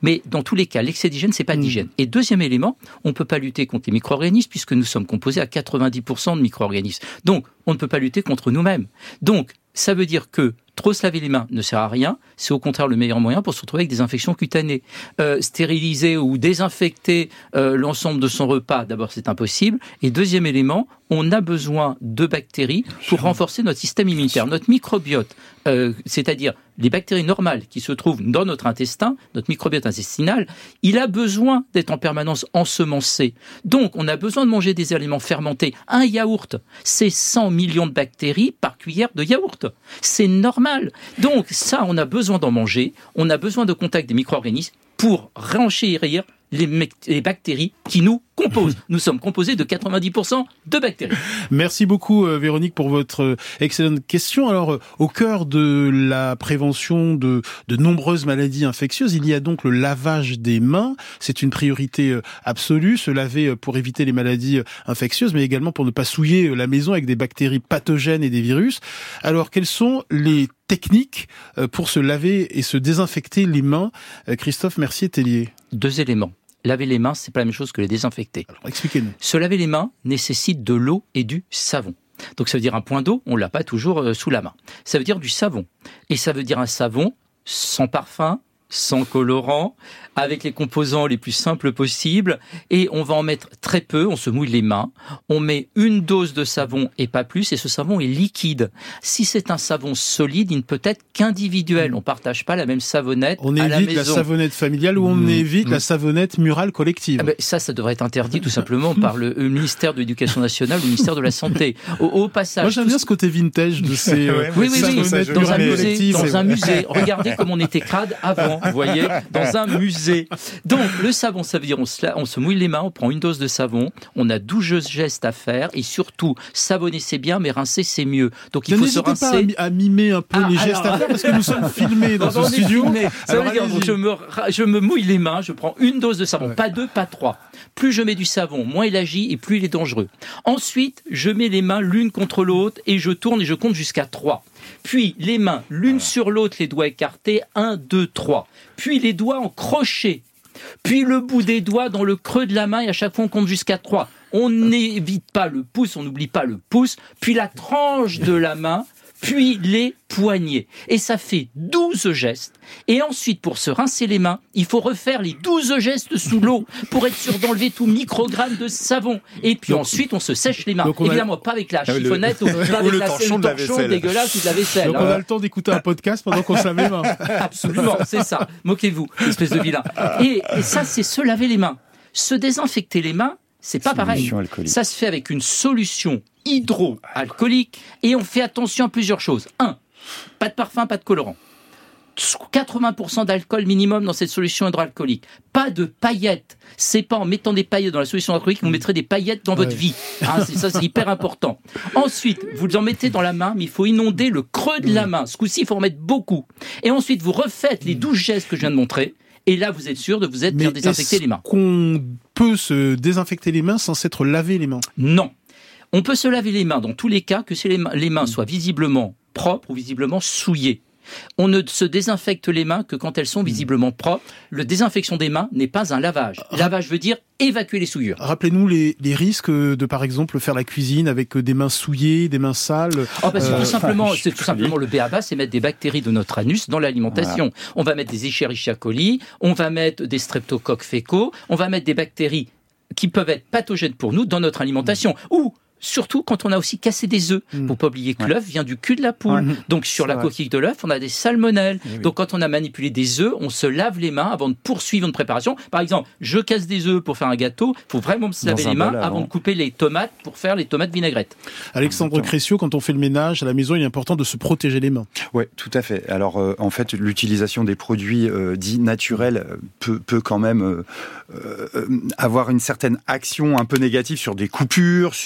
Mais dans tous les cas, l'excès d'hygiène, c'est pas d'hygiène. Et deuxième élément, on peut pas lutter contre les micro-organismes puisque nous sommes composés à quatre-vingt-dix pour cent de micro-organismes. Donc, on ne peut pas lutter contre nous-mêmes. Donc, ça veut dire que trop se laver les mains ne sert à rien, c'est au contraire le meilleur moyen pour se retrouver avec des infections cutanées. Euh, stériliser ou désinfecter euh, l'ensemble de son repas, d'abord c'est impossible. Et deuxième élément, on a besoin de bactéries pour renforcer notre système immunitaire, notre microbiote, euh, c'est-à-dire les bactéries normales qui se trouvent dans notre intestin, notre microbiote intestinal, il a besoin d'être en permanence ensemencé. Donc on a besoin de manger des aliments fermentés. Un yaourt, c'est cent millions de bactéries par cuillère de yaourt. C'est normal. Donc ça, on a besoin d'en manger, on a besoin de contact des micro-organismes pour renchérir les, me- les bactéries qui nous composent. Nous sommes composés de quatre-vingt-dix pour cent de bactéries. Merci beaucoup euh, Véronique pour votre euh, excellente question. Alors, euh, au cœur de la prévention de, de nombreuses maladies infectieuses, il y a donc le lavage des mains. C'est une priorité euh, absolue, se laver euh, pour éviter les maladies euh, infectieuses, mais également pour ne pas souiller euh, la maison avec des bactéries pathogènes et des virus. Alors, quelles sont les techniques euh, pour se laver et se désinfecter les mains? euh, Christophe Mercier-Tellier. Deux éléments. Laver les mains, c'est pas la même chose que les désinfecter. Alors, expliquez-nous. Se laver les mains nécessite de l'eau et du savon. Donc ça veut dire un point d'eau, on l'a pas toujours euh, sous la main. Ça veut dire du savon. Et ça veut dire un savon sans parfum, sans colorant, avec les composants les plus simples possibles, et on va en mettre très peu, on se mouille les mains, on met une dose de savon et pas plus, et ce savon est liquide. Si c'est un savon solide, il ne peut être qu'individuel, on partage pas la même savonnette on à la évite maison. la savonnette familiale ou on Mmh. évite mmh. la savonnette murale collective. Ah ben, ça, ça devrait être interdit tout simplement par le euh, ministère de l'Éducation nationale ou le ministère de la Santé. Au, au passage... Moi j'aime bien ce côté vintage de ces euh, oui, oui, oui, savonnettes dans un murales musée, collectives. dans un musée. Regardez comme on était crade avant, vous voyez, dans un musée. Donc, le savon, ça veut dire on se, la- on se mouille les mains, on prend une dose de savon, on a douze gestes à faire, et surtout, savonner c'est bien, mais rincer c'est mieux. Donc, il faut se N'hésitez pas à, rincer. mi- à mimer un peu Ah, les gestes alors- à faire parce que nous sommes filmés dans Non, ce on est studio. filmé. Ça Alors, veut dire, allez-y. donc, je me, ra- je me mouille les mains, je prends une dose de savon, Ouais. pas deux, pas trois. Plus je mets du savon, moins il agit et plus il est dangereux. Ensuite, je mets les mains l'une contre l'autre et je tourne et je compte jusqu'à trois. Puis les mains l'une sur l'autre, les doigts écartés, un, deux, trois. Puis les doigts en crochet. Puis le bout des doigts dans le creux de la main et à chaque fois on compte jusqu'à trois. On n'évite pas le pouce, on n'oublie pas le pouce. Puis la tranche de la main. Puis les poignets. Et ça fait douze gestes. Et ensuite, pour se rincer les mains, il faut refaire les douze gestes sous l'eau pour être sûr d'enlever tout microgramme de savon. Et puis donc, ensuite, on se sèche les mains. donc on a- Évidemment, pas avec la Ah, le- chiffonnette ou pas ou avec le la torchon de la vaisselle. dégueulasse ou de la vaisselle. Donc hein. on a le temps d'écouter un podcast pendant qu'on se lave les mains. Absolument, c'est ça. Moquez-vous, espèce de vilain. Et, et ça, c'est se laver les mains. Se désinfecter les mains, c'est pas pareil. Solution alcoolique. Ça se fait avec une solution hydroalcoolique et on fait attention à plusieurs choses. Un, pas de parfum, pas de colorant. quatre-vingts pour cent d'alcool minimum dans cette solution hydroalcoolique. Pas de paillettes. C'est pas en mettant des paillettes dans la solution alcoolique que vous mettrez des paillettes dans votre Ouais. vie. Hein, c'est ça, c'est hyper important. Ensuite, vous en mettez dans la main, mais il faut inonder le creux de la main. Ce coup-ci, il faut en mettre beaucoup. Et ensuite, vous refaites les douze gestes que je viens de montrer. Et là, vous êtes sûr de vous être Mais bien désinfecter est-ce les mains. qu'on peut se désinfecter les mains sans s'être lavé les mains? Non. On peut se laver les mains dans tous les cas que si les mains, les mains soient visiblement propres ou visiblement souillées. On ne se désinfecte les mains que quand elles sont visiblement propres. Le désinfection des mains n'est pas un lavage. Lavage veut dire évacuer les souillures. Rappelez-nous les, les risques de, par exemple, faire la cuisine avec des mains souillées, des mains sales. Oh bah c'est Euh, tout simplement, je c'est tout simplement le B A B A, c'est mettre des bactéries de notre anus dans l'alimentation. On va mettre des Escherichia coli, on va mettre des streptocoques fécaux, on va mettre des bactéries qui peuvent être pathogènes pour nous dans notre alimentation. Ou surtout quand on a aussi cassé des œufs. Mm. Faut pas oublier que Ouais. l'œuf vient du cul de la poule. Ouais. Donc sur C'est la vrai. coquille de l'œuf, on a des salmonelles. Eh oui. Donc quand on a manipulé des œufs, on se lave les mains avant de poursuivre une préparation. Par exemple, je casse des œufs pour faire un gâteau, il faut vraiment se Dans laver un les mains bol avant. avant. de couper les tomates pour faire les tomates vinaigrettes. Alexandre Exactement. Crécio, quand on fait le ménage à la maison, il est important de se protéger les mains. Oui, tout à fait. Alors, euh, en fait, l'utilisation des produits euh, dits naturels euh, peut, peut quand même euh, euh, avoir une certaine action un peu négative sur des coupures, sur, euh,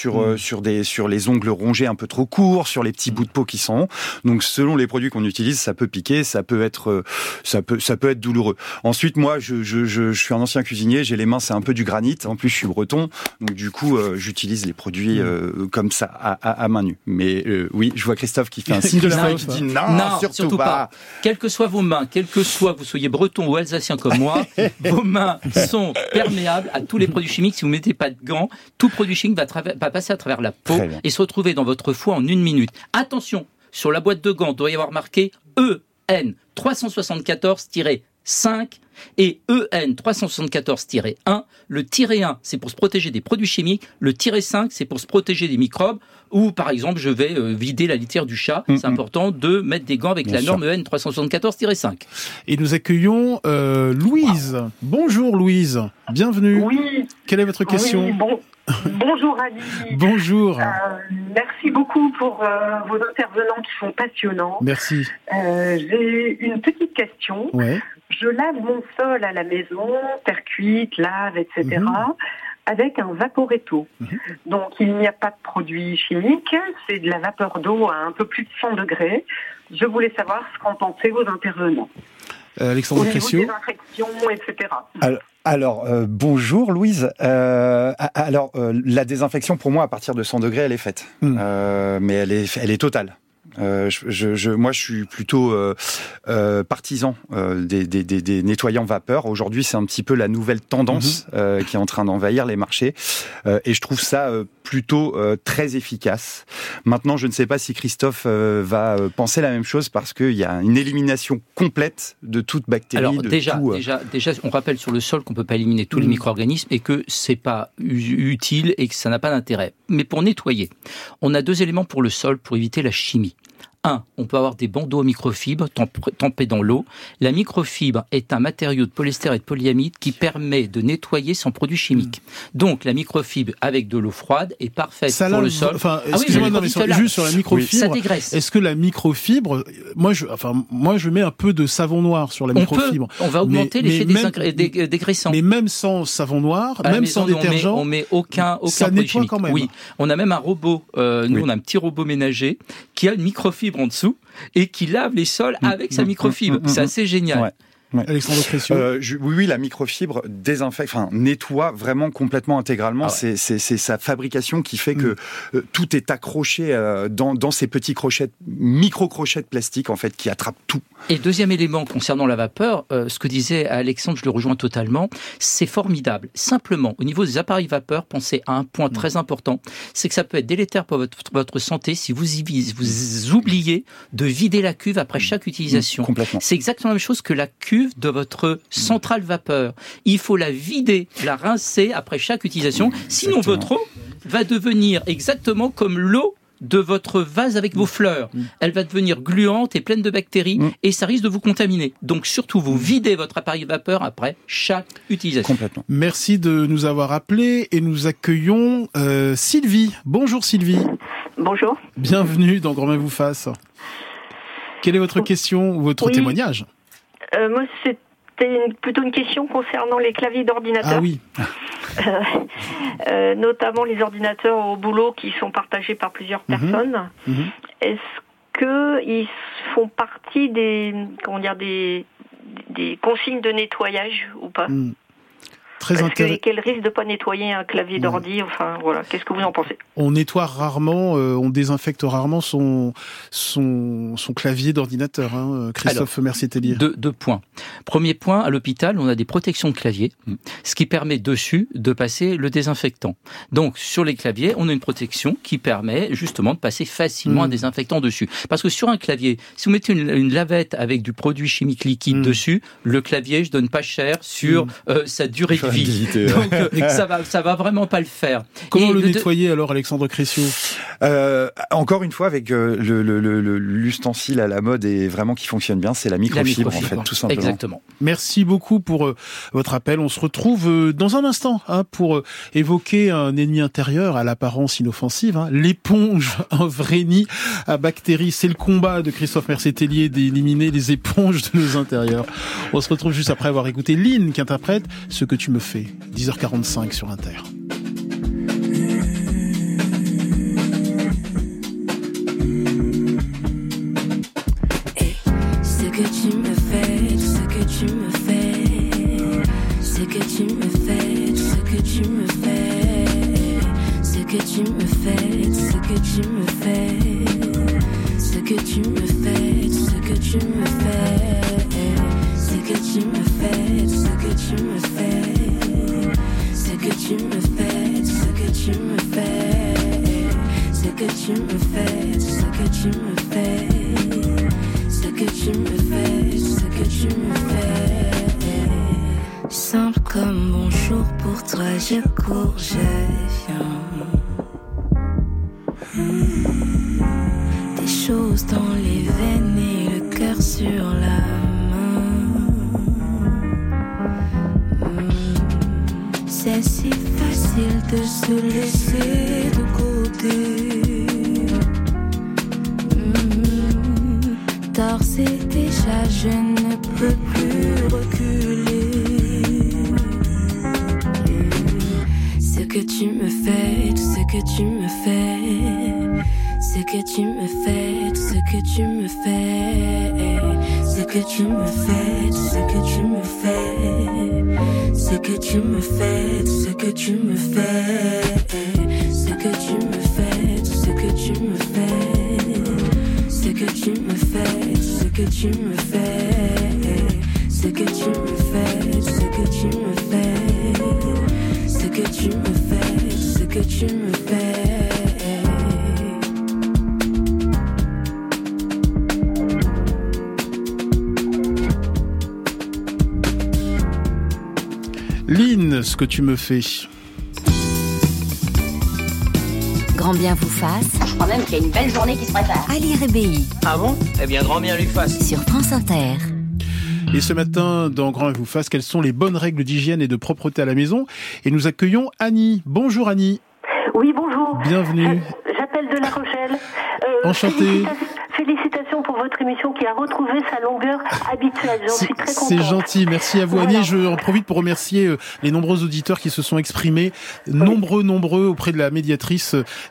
sur des sur les ongles rongés un peu trop courts, sur les petits bouts de peau qui sont. Donc selon les produits qu'on utilise, ça peut piquer, ça peut être ça peut ça peut être douloureux. Ensuite, moi, je je je, je suis un ancien cuisinier, j'ai les mains, c'est un peu du granit. En plus, je suis breton, donc du coup, euh, j'utilise les produits euh, comme ça à, à, à main nue. Mais euh, oui, je vois Christophe qui fait un signe de la main qui dit non, non surtout, surtout pas. pas. Quelles que soient vos mains, quelles que soient que vous soyez breton ou alsacien comme moi, vos mains sont perméables à tous les produits chimiques. Si vous ne mettez pas de gants, tout produit chimique va, traver- va passer à travers la peau et se retrouver dans votre foie en une minute. Attention, sur la boîte de gants, il doit y avoir marqué E N trois cent soixante-quatorze tiret cinq et E N trois cent soixante-quatorze tiret un. Le tiret un, c'est pour se protéger des produits chimiques. Le tiret cinq, c'est pour se protéger des microbes. Ou, par exemple, je vais euh, vider la litière du chat. Mmh, c'est important de mettre des gants avec Bien la sûr. norme E N trois cent soixante-quatorze tiret cinq. Et nous accueillons euh, Louise. Bonjour Louise, bienvenue. Oui. Quelle est votre question ? Oui, bon. Bonjour Ali. Bonjour. Euh, merci beaucoup pour euh, vos intervenants qui sont passionnants. Merci. Euh, j'ai une petite question. Ouais. Je lave mon sol à la maison, terre cuite, lave, et cetera, mmh. avec un Vaporetto. Mmh. Donc il n'y a pas de produits chimiques, c'est de la vapeur d'eau à un peu plus de cent degrés. Je voulais savoir ce qu'en pensaient vos intervenants. Euh, Alexandre Crécio. Au niveau des infections, et cetera. Alors, alors euh, bonjour Louise. Euh, alors, euh, la désinfection pour moi à partir de cent degrés, elle est faite. Mmh. Euh, mais elle est, elle est totale. Euh, je, je, je, moi, je suis plutôt euh, euh, partisan euh, des, des, des, des nettoyants vapeur. Aujourd'hui, c'est un petit peu la nouvelle tendance mmh. euh, qui est en train d'envahir les marchés, euh, et je trouve ça euh, plutôt euh, très efficace. Maintenant, je ne sais pas si Christophe euh, va penser la même chose parce qu'il y a une élimination complète de toute bactérie. Alors de déjà, tout, euh... déjà, déjà, on rappelle sur le sol qu'on peut pas éliminer tous mmh. les micro-organismes et que c'est pas utile et que ça n'a pas d'intérêt. Mais pour nettoyer, on a deux éléments pour le sol pour éviter la chimie. Un, on peut avoir des bandeaux à microfibres trempés dans l'eau. La microfibre est un matériau de polyester et de polyamide qui permet de nettoyer sans produits chimiques. Mmh. Donc la microfibre avec de l'eau froide est parfaite ça pour lave, le sol. Enfin, excusez-moi, ah oui, non, mais sur, juste sur la microfibre, ça dégraisse. Est-ce que la microfibre, moi je, enfin moi je mets un peu de savon noir sur la on microfibre. Peut, on va augmenter mais, l'effet mais désingré, dé, dégraissant. Mais même sans savon noir, à même maison, sans détergent, on met, on met aucun aucun ça produit chimique. Quand même. Oui, on a même un robot. Euh, nous, oui. on a un petit robot ménager qui a une microfibre en dessous et qui lave les sols avec mmh, sa microfibre. Mmh, mmh, c'est assez génial. Ouais. Ouais. Alexandre Crécio. Euh, je, oui, oui, la microfibre désinfecte, enfin nettoie vraiment complètement intégralement. Ah ouais. c'est, c'est, c'est sa fabrication qui fait que mmh. euh, tout est accroché euh, dans, dans ces petits crochets, micro-crochets de plastique en fait, qui attrapent tout. Et deuxième élément concernant la vapeur, euh, ce que disait Alexandre, je le rejoins totalement, c'est formidable. Simplement, au niveau des appareils vapeur, pensez à un point mmh. très important, c'est que ça peut être délétère pour votre, votre santé si vous, y, vous oubliez de vider la cuve après chaque utilisation. Mmh, complètement. C'est exactement la même chose que la cuve de votre centrale vapeur. Il faut la vider, la rincer après chaque utilisation. Sinon, exactement. Votre eau va devenir exactement comme l'eau de votre vase avec vos fleurs. Elle va devenir gluante et pleine de bactéries et ça risque de vous contaminer. Donc surtout, vous videz votre appareil vapeur après chaque utilisation. Complètement. Merci de nous avoir appelés et nous accueillons euh, Sylvie. Bonjour Sylvie. Bonjour. Bienvenue dans Grand Main vous fasse. Quelle est votre question ou votre oui. témoignage ? Euh, moi, c'était une, plutôt une question concernant les claviers d'ordinateur. Ah oui. Euh, euh, notamment les ordinateurs au boulot qui sont partagés par plusieurs mmh. personnes. Mmh. Est-ce qu'ils font partie des, comment dire, des, des consignes de nettoyage ou pas ? mmh. Très intéressant. Quel risque de ne pas nettoyer un clavier d'ordi ? Enfin, voilà. Qu'est-ce que vous en pensez ? On nettoie rarement, euh, on désinfecte rarement son son, son clavier d'ordinateur. Hein, Christophe Mercier-Tellier. Deux, deux points. Premier point, à l'hôpital, on a des protections de clavier, ce qui permet dessus de passer le désinfectant. Donc, sur les claviers, on a une protection qui permet justement de passer facilement mmh. un désinfectant dessus. Parce que sur un clavier, si vous mettez une, une lavette avec du produit chimique liquide mmh. dessus, le clavier, je donne pas cher sur mmh. euh, sa durée de vie. Donc euh, ça va, ça va vraiment pas le faire. Comment Et le, le nettoyer de... alors, Alexandre Crécio ? euh, Encore une fois, avec euh, le, le, le, l'ustensile à la mode et vraiment qui fonctionne bien, c'est la microfibre, la microfibre en fait, tout simplement. Exactement. Merci beaucoup pour euh, votre appel. On se retrouve euh, dans un instant hein, pour euh, évoquer un ennemi intérieur à l'apparence inoffensive, hein, l'éponge, un vrai nid à bactéries. C'est le combat de Christophe Mercier-Tellier d'éliminer les éponges de nos intérieurs. On se retrouve juste après avoir écouté Lynn qui interprète Ce que tu me fais. dix heures quarante-cinq sur Inter. tu me fais, ce que tu me fais, ce que tu me fais, ce que tu me fais, ce que tu me fais, ce que tu me fais, ce que tu me fais, ce que tu me fais, ce que tu me fais, ce que tu me fais, ce que tu me fais. Simple comme bonjour pour toi, je cours, je viens. Mmh. Des choses dans les veines et le cœur sur la main. Mmh. C'est si facile de se laisser de côté. Mmh. D'ores et déjà, je ne peux plus reculer. Ce que tu me fais, tout ce que tu me fais, ce que tu me fais, tout ce que tu me fais, ce que tu me fais, tout ce que tu me fais, ce que tu me fais, tout ce que tu me fais, ce que tu me fais, tout ce que tu me fais, ce que tu me fais, tout ce que tu me fais, ce que tu me fais, tout ce que tu me fais. Ce que tu me fais, ce que tu me fais. Lynn, ce que tu me fais. Grand bien vous fasse. Je crois même qu'il y a une belle journée qui se prépare. Ali Rébéi. Ah bon? Eh bien, grand bien lui fasse. Sur France Inter. Et ce matin, dans Grand bien vous fasse, quelles sont les bonnes règles d'hygiène et de propreté à la maison? Et nous accueillons Annie. Bonjour Annie. Oui, bonjour. Bienvenue. Je, j'appelle de La Rochelle. Euh, Enchanté. Félicitations, félicitations pour votre émission qui a retrouvé sa longueur habituelle. J'en suis très contente. C'est gentil. Merci à vous voilà. Annie. Je en profite pour remercier les nombreux auditeurs qui se sont exprimés. Oui. Nombreux, nombreux auprès de la médiatrice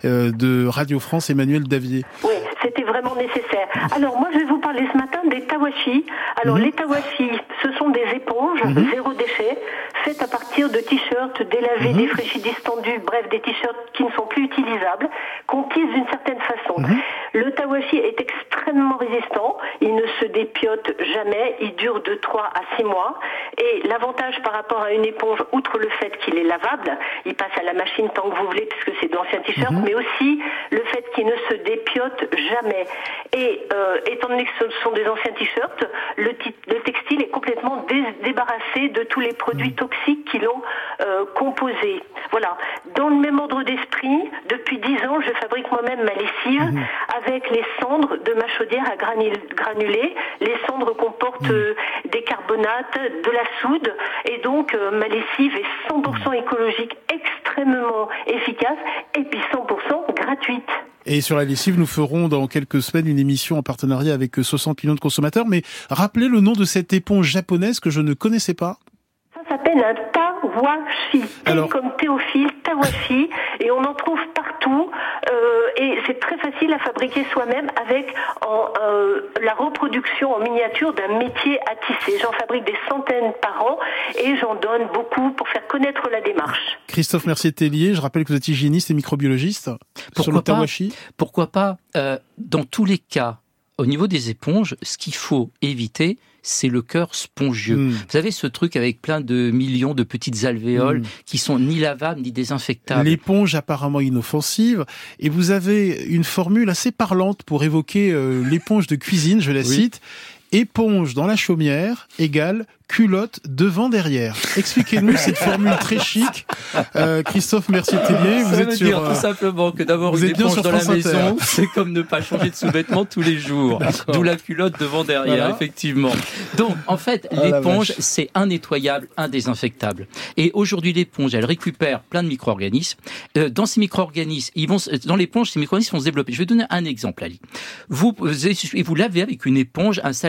de Radio France, Emmanuelle Davier. Oui, c'était vraiment nécessaire. Alors moi, je vais vous parler ce matin des tawashi. Alors mmh. les tawashi, ce sont des éponges mmh. zéro déchet, faites à partir de t-shirts délavés, mmh. défraîchis, distendus, bref, des t-shirts qui ne sont plus utilisables, qu'on tisse d'une certaine façon. Mmh. Le tawashi est extrêmement résistant, il ne se dépiote jamais, il dure de trois à six mois, et l'avantage par rapport à une éponge, outre le fait qu'il est lavable, il passe à la machine tant que vous voulez, puisque c'est d'anciens t-shirts, mmh. mais aussi le fait qu'il ne se dépiote jamais. Et euh, étant donné que ce sont des anciens t-shirts, le, t- le textile est complètement dé- débarrassé de tous les produits toxiques qui l'ont euh, composé. Voilà. Dans le même ordre d'esprit, depuis dix ans, je fabrique moi-même ma lessive mmh. avec les cendres de ma chaudière à granul- granulés. Les cendres comportent euh, des carbonates, de la soude, et donc euh, ma lessive est cent pour cent écologique, extrêmement efficace, et puis cent pour cent gratuite. Et sur la lessive, nous ferons dans quelques semaines une émission en partenariat avec soixante millions de consommateurs. Mais rappelez le nom de cette éponge japonaise que je ne connaissais pas. Ça s'appelle un tawashi. Alors... comme Théophile, tawashi. Et on en trouve partout. Euh, et c'est très facile à fabriquer soi-même avec en, euh, la reproduction en miniature d'un métier à tisser. J'en fabrique des centaines par an et j'en donne beaucoup pour faire connaître la démarche. Christophe Mercier-Tellier, je rappelle que vous êtes hygiéniste et microbiologiste. Pourquoi sur le pas, tawashi. Pourquoi pas euh, dans tous les cas, au niveau des éponges, ce qu'il faut éviter, c'est le cœur spongieux. Mmh. Vous savez, ce truc avec plein de millions de petites alvéoles mmh. qui sont ni lavables ni désinfectables. L'éponge apparemment inoffensive. Et vous avez une formule assez parlante pour évoquer euh, l'éponge de cuisine, je la oui. cite. Éponge dans la chaumière égale culotte devant derrière. Expliquez-nous cette formule très chic. Euh, Christophe Mercier-Tellier, vous Ça êtes veut sur... dire tout simplement que d'avoir une éponge dans la maison, c'est comme ne pas changer de sous-vêtements tous les jours. D'accord. D'où la culotte devant derrière, voilà. effectivement. Donc, en fait, oh, l'éponge, c'est indétoyable, indésinfectable. Et aujourd'hui, l'éponge, elle récupère plein de micro-organismes. Euh, dans ces micro-organismes, ils vont, dans l'éponge, ces micro-organismes vont se développer. Je vais donner un exemple, Ali. Vous, vous lavez avec une éponge un sale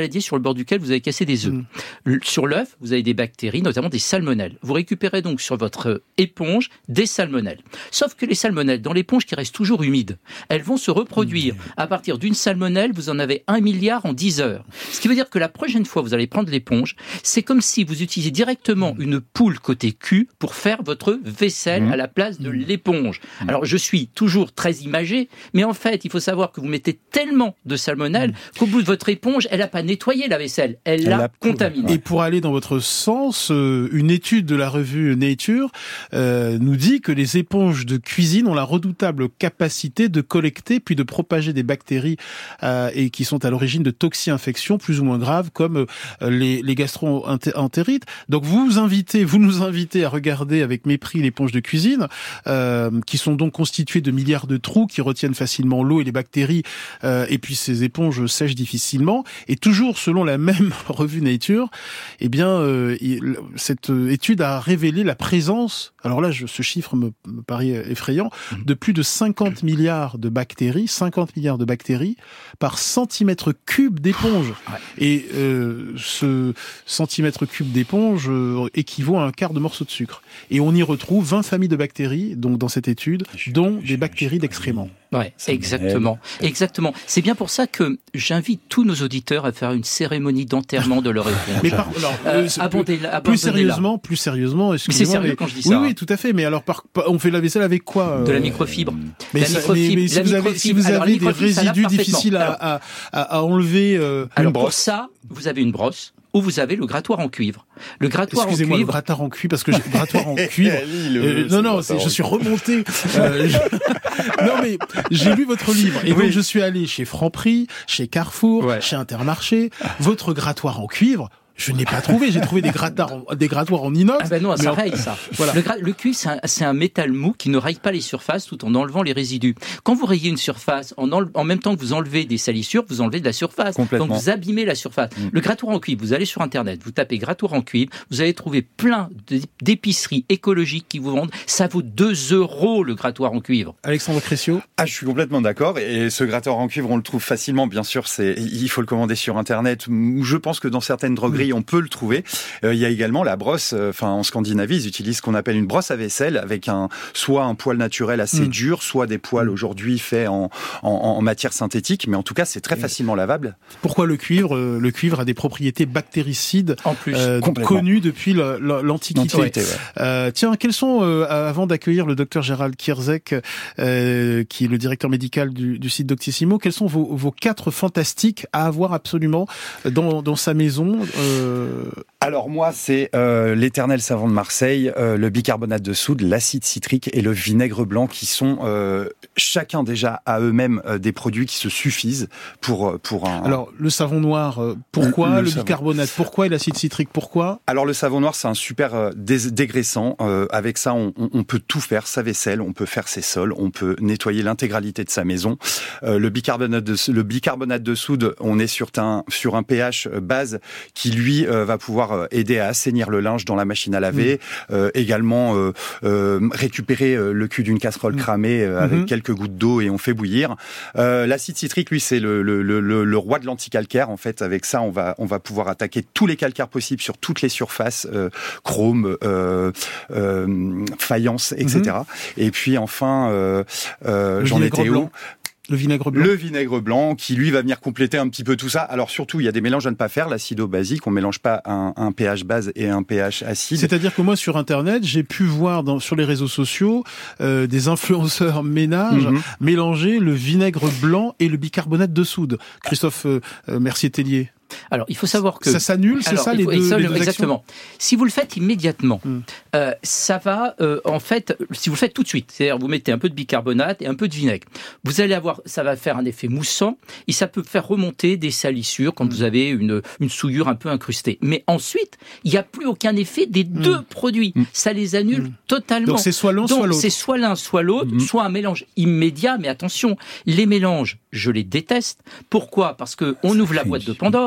saladier sur le bord duquel vous avez cassé des œufs. Mmh. Sur l'œuf, vous avez des bactéries, notamment des salmonelles. Vous récupérez donc sur votre éponge des salmonelles. Sauf que les salmonelles, dans l'éponge qui reste toujours humide, elles vont se reproduire. Mmh. À partir d'une salmonelle, vous en avez un milliard en dix heures. Ce qui veut dire que la prochaine fois, vous allez prendre l'éponge, c'est comme si vous utilisiez directement mmh. une poule côté cul pour faire votre vaisselle mmh. à la place de l'éponge. Mmh. Alors, je suis toujours très imagé, mais en fait, il faut savoir que vous mettez tellement de salmonelles mmh. qu'au bout de votre éponge, elle n'a pas nettoyé la vaisselle, elle, elle l'a contaminée. Et pour aller dans votre sens, euh, une étude de la revue Nature euh, nous dit que les éponges de cuisine ont la redoutable capacité de collecter puis de propager des bactéries euh, et qui sont à l'origine de toxi-infections plus ou moins graves comme euh, les, les gastro-entérites. Donc vous vous invitez, vous nous invitez à regarder avec mépris l'éponge de cuisine, euh, qui sont donc constituées de milliards de trous qui retiennent facilement l'eau et les bactéries, euh, et puis ces éponges sèchent difficilement. Et toujours selon la même revue Nature, eh bien euh, cette étude a révélé la présence, alors là je, ce chiffre me, me paraît effrayant, de plus de cinquante milliards de bactéries, cinquante milliards de bactéries par centimètre cube d'éponge. Et euh, ce centimètre cube d'éponge euh, équivaut à un quart de morceau de sucre. Et on y retrouve vingt familles de bactéries, donc dans cette étude, dont des bactéries d'excréments. Ouais, exactement, exactement. C'est bien pour ça que j'invite tous nos auditeurs à faire une cérémonie d'enterrement de leur éponge. Mais par, alors, euh, abondez, plus, abondez plus sérieusement, plus sérieusement, mais c'est sérieux mais, quand je dis ça. Oui, oui, tout à fait. Mais alors, par, on fait la vaisselle avec quoi euh... De la microfibre. Mais, la ça, microfibre, mais, mais si, la vous avez, si vous avez des résidus difficiles à, à, à, à enlever, euh, alors pour ça, vous avez une brosse. Où vous avez le grattoir en cuivre. Le grattoir en cuivre. Excusez-moi, le grattoir en cuivre, parce que j'ai le grattoir en cuivre. euh, non, non, c'est, je suis remonté. Euh, je... Non, mais j'ai lu votre livre. Et oui. donc, je suis allé chez Franprix, chez Carrefour, ouais. chez Intermarché. Votre grattoir en cuivre, je n'ai pas trouvé. J'ai trouvé des grattoirs en, des grattoirs en inox. Ah ben non, ça en... raye, ça. Voilà. Le, gra... le cuivre, c'est un, c'est un métal mou qui ne raye pas les surfaces tout en enlevant les résidus. Quand vous rayez une surface, en, enle... en même temps que vous enlevez des salissures, vous enlevez de la surface. Donc vous abîmez la surface. Mmh. Le grattoir en cuivre, vous allez sur Internet, vous tapez grattoir en cuivre, vous allez trouver plein d'épiceries écologiques qui vous vendent. Ça vaut deux euros le grattoir en cuivre. Alexandre Crécio. Ah, je suis complètement d'accord. Et ce grattoir en cuivre, on le trouve facilement. Bien sûr, c'est, il faut le commander sur Internet. Je pense que dans certaines drogueries, mmh. on peut le trouver. Euh, il y a également la brosse, enfin euh, en Scandinavie, ils utilisent ce qu'on appelle une brosse à vaisselle avec un soit un poil naturel assez mmh. dur, soit des poils aujourd'hui faits en, en, en matière synthétique, mais en tout cas c'est très facilement lavable. Pourquoi le cuivre euh, Le cuivre a des propriétés bactéricides en plus, euh, connues depuis le, le, l'Antiquité. Ouais. Euh, tiens, quels sont, euh, avant d'accueillir le docteur Gérald Kierzek, euh, qui est le directeur médical du, du site Doctissimo, quels sont vos, vos quatre fantastiques à avoir absolument dans, dans sa maison euh, Alors moi, c'est euh, l'éternel savon de Marseille, euh, le bicarbonate de soude, l'acide citrique et le vinaigre blanc qui sont euh, chacun déjà à eux-mêmes euh, des produits qui se suffisent pour pour un. Alors le savon noir, euh, pourquoi le, le, le bicarbonate, pourquoi et l'acide citrique, pourquoi? Alors le savon noir, c'est un super euh, dé- dégraissant. Euh, avec ça, on, on, on peut tout faire, sa vaisselle, on peut faire ses sols, on peut nettoyer l'intégralité de sa maison. Euh, le bicarbonate de le bicarbonate de soude, on est sur un sur un pH base qui lui euh, va pouvoir aider à assainir le linge dans la machine à laver, mmh. euh, également euh, euh, récupérer euh, le cul d'une casserole mmh. cramée euh, avec mmh. quelques gouttes d'eau et on fait bouillir. Euh, l'acide citrique, lui, c'est le, le, le, le roi de l'anticalcaire. En fait, avec ça, on va on va pouvoir attaquer tous les calcaires possibles sur toutes les surfaces, euh, chrome, euh, euh, faïence, et cetera. Mmh. Et puis enfin, euh, euh, j'en étais où ? Le vinaigre blanc. Le vinaigre blanc qui, lui, va venir compléter un petit peu tout ça. Alors surtout, il y a des mélanges à ne pas faire. L'acido-basique, on mélange pas un, un pH base et un pH acide. C'est-à-dire que moi, sur Internet, j'ai pu voir dans, sur les réseaux sociaux euh, des influenceurs ménages mm-hmm. mélanger le vinaigre blanc et le bicarbonate de soude. Christophe euh, Mercier-Tellier. Alors, il faut savoir que... Ça s'annule, c'est alors, ça, les faut, deux, ça, les deux exactement. Actions. Si vous le faites immédiatement, mm. euh, ça va, euh, en fait, si vous le faites tout de suite, c'est-à-dire vous mettez un peu de bicarbonate et un peu de vinaigre, vous allez avoir, ça va faire un effet moussant et ça peut faire remonter des salissures quand mm. vous avez une, une souillure un peu incrustée. Mais ensuite, il n'y a plus aucun effet des mm. deux produits. Mm. Ça les annule mm. totalement. Donc c'est soit l'un, Donc, soit l'autre. c'est soit l'un, soit l'autre, mm. soit un mélange immédiat. Mais attention, les mélanges, je les déteste. Pourquoi ? Parce qu'on ouvre la boîte de Pandore.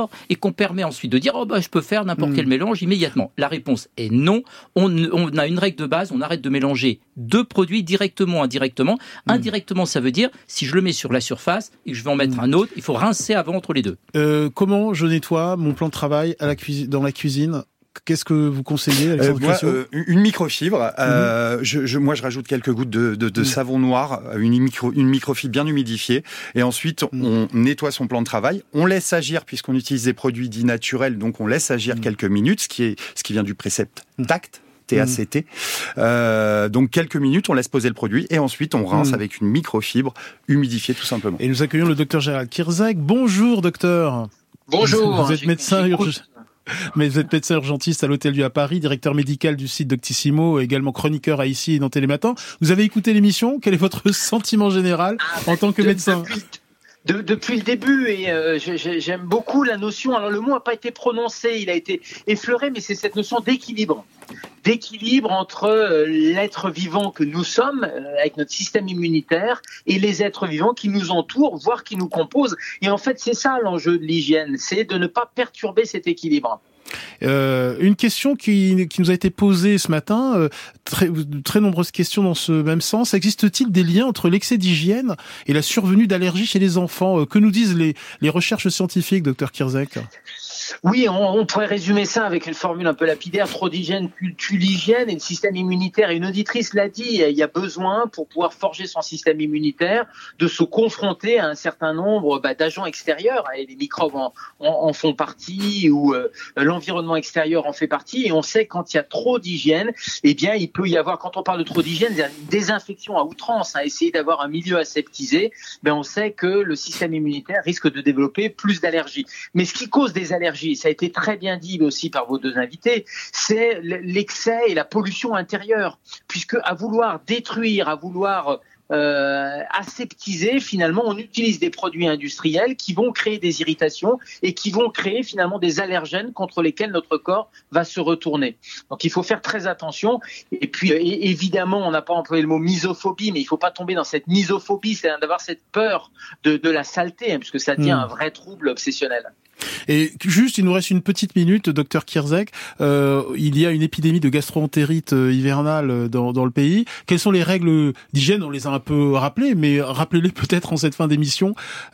d'accord, et qu'on permet ensuite de dire oh bah je peux faire n'importe mmh. quel mélange immédiatement. La réponse est non. On, on a une règle de base, on arrête de mélanger deux produits directement, indirectement. Mmh. Indirectement, ça veut dire si je le mets sur la surface et que je vais en mettre mmh. un autre, il faut rincer avant entre les deux. Euh, comment je nettoie mon plan de travail à la cuisine, dans la cuisine? Qu'est-ce que vous conseillez, Alexandre euh, moi, euh, Une microfibre. Euh, mmh. je, je, moi, je rajoute quelques gouttes de, de, de mmh. savon noir, une, micro, une microfibre bien humidifiée. Et ensuite, mmh. on nettoie son plan de travail. On laisse agir, puisqu'on utilise des produits dits naturels, donc on laisse agir mmh. quelques minutes, ce qui, est, ce qui vient du précepte mmh. tact. T A C T. Mmh. Euh, donc quelques minutes, on laisse poser le produit et ensuite on rince mmh. avec une microfibre humidifiée tout simplement. Et nous accueillons le docteur Gérald Kierzek. Bonjour docteur. Bonjour. Vous êtes médecin urgentiste. Mais vous êtes médecin urgentiste à l'Hôtel Dieu à Paris, directeur médical du site Doctissimo, également chroniqueur à Ici et dans Télématin. Vous avez écouté l'émission. Quel est votre sentiment général ah, en tant que de, médecin depuis, de, depuis le début, et euh, j'aime beaucoup la notion, alors le mot n'a pas été prononcé, il a été effleuré, mais c'est cette notion d'équilibre. d'équilibre entre euh, l'être vivant que nous sommes, euh, avec notre système immunitaire, et les êtres vivants qui nous entourent, voire qui nous composent. Et en fait, c'est ça l'enjeu de l'hygiène, c'est de ne pas perturber cet équilibre. Euh, une question qui, qui nous a été posée ce matin, euh, très, très nombreuses questions dans ce même sens. Existe-t-il des liens entre l'excès d'hygiène et la survenue d'allergies chez les enfants? Que nous disent les, les recherches scientifiques, docteur Kierzek? Oui, on, on pourrait résumer ça avec une formule un peu lapidaire. Trop d'hygiène tue l'hygiène et le système immunitaire. Et une auditrice l'a dit, il y a besoin, pour pouvoir forger son système immunitaire, de se confronter à un certain nombre bah, d'agents extérieurs. Et les microbes en, en, en font partie, ou euh, l'environnement extérieur en fait partie. Et on sait quand il y a trop d'hygiène, eh bien, il peut y avoir, quand on parle de trop d'hygiène, une désinfection à outrance, hein, essayer d'avoir un milieu aseptisé. Ben, on sait que le système immunitaire risque de développer plus d'allergies. Mais ce qui cause des allergies, ça a été très bien dit aussi par vos deux invités, c'est l'excès et la pollution intérieure, puisque à vouloir détruire, à vouloir euh, aseptiser, finalement, on utilise des produits industriels qui vont créer des irritations et qui vont créer finalement des allergènes contre lesquels notre corps va se retourner. Donc il faut faire très attention. Et puis et évidemment, on n'a pas employé le mot misophobie, mais il ne faut pas tomber dans cette misophobie, c'est-à-dire d'avoir cette peur de, de la saleté, hein, puisque ça devient mmh. un vrai trouble obsessionnel. Et juste, il nous reste une petite minute, docteur Kierzek. Euh, il y a une épidémie de gastro-entérite euh, hivernale dans, dans le pays. Quelles sont les règles d'hygiène? On les a un peu rappelées, mais rappelez-les peut-être en cette fin d'émission,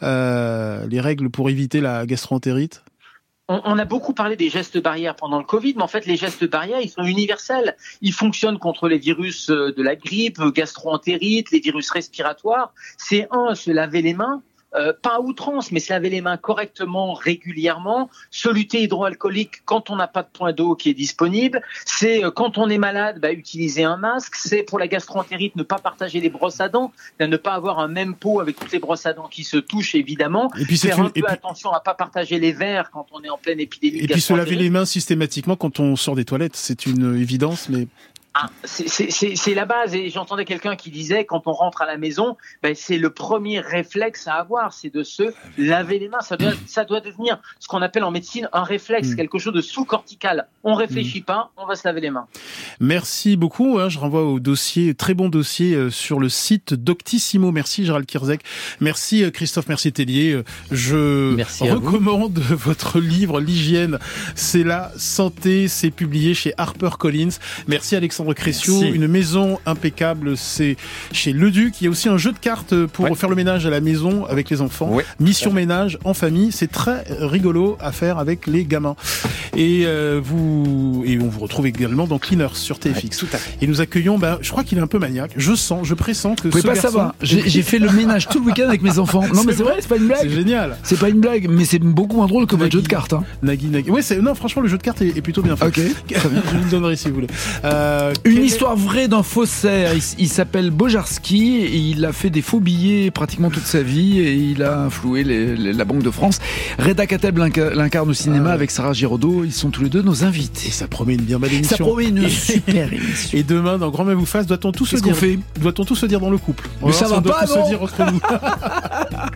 euh, les règles pour éviter la gastro-entérite. On, on a beaucoup parlé des gestes barrières pendant le Covid, mais en fait, les gestes barrières, ils sont universels. Ils fonctionnent contre les virus de la grippe, gastro-entérite, les virus respiratoires. C'est un, se laver les mains. Euh, pas à outrance, mais se laver les mains correctement, régulièrement, soluté hydroalcoolique quand on n'a pas de point d'eau qui est disponible, c'est euh, quand on est malade, bah, utiliser un masque, c'est pour la gastro-entérite ne pas partager les brosses à dents, ne pas avoir un même pot avec toutes les brosses à dents qui se touchent évidemment, et puis faire une... un peu et puis... attention à pas partager les verres quand on est en pleine épidémie. Et puis se laver les mains systématiquement quand on sort des toilettes, c'est une évidence, mais... Ah, c'est la base, et j'entendais quelqu'un qui disait quand on rentre à la maison, ben c'est le premier réflexe à avoir, c'est de se laver les mains. Ça doit, ça doit devenir ce qu'on appelle en médecine un réflexe, mmh. quelque chose de sous-cortical. On réfléchit mmh. pas, on va se laver les mains. Merci beaucoup. Hein, je renvoie au dossier, très bon dossier euh, sur le site Doctissimo. Merci Gérald Kierzek. Merci euh, Christophe Mercier-Tellier. Je Merci recommande votre livre L'hygiène, c'est la santé. C'est publié chez HarperCollins. Merci Alexandre Crécio, Merci. Une maison impeccable, c'est chez Leduc. Il y a aussi un jeu de cartes pour ouais. faire le ménage à la maison avec les enfants. Ouais. Mission ouais. ménage en famille, c'est très rigolo à faire avec les gamins. Et euh, vous et on vous retrouve également dans Cleaners sur T F X. Ouais, tout à fait. Et nous accueillons, ben, je crois qu'il est un peu maniaque. Je sens, je pressens que vous pouvez ce pas garçon... savoir. J'ai, j'ai fait le ménage tout le week-end avec mes enfants. Non mais c'est vrai, c'est pas une blague. C'est génial. C'est pas une blague, mais c'est beaucoup moins drôle que votre jeu de cartes. Hein. Nagui, Nagui. Ouais, c'est non, franchement, le jeu de cartes est, est plutôt bien fait. Ok. Je vous le donnerai si vous voulez. Euh, une histoire vraie d'un faussaire, il, il s'appelle Bojarski, et il a fait des faux billets pratiquement toute sa vie et il a floué les, les, la Banque de France. Reda Kateb l'incarne au cinéma ah, avec Sarah Giraudot, ils sont tous les deux nos invités. Et ça promet une bien belle émission. Ça promet une super émission. Et demain dans Grand Bien vous fasse, doit-on tout se dire, fait doit-on tout se dire dans le couple? Mais ça va on doit pas, tout non se dire entre nous.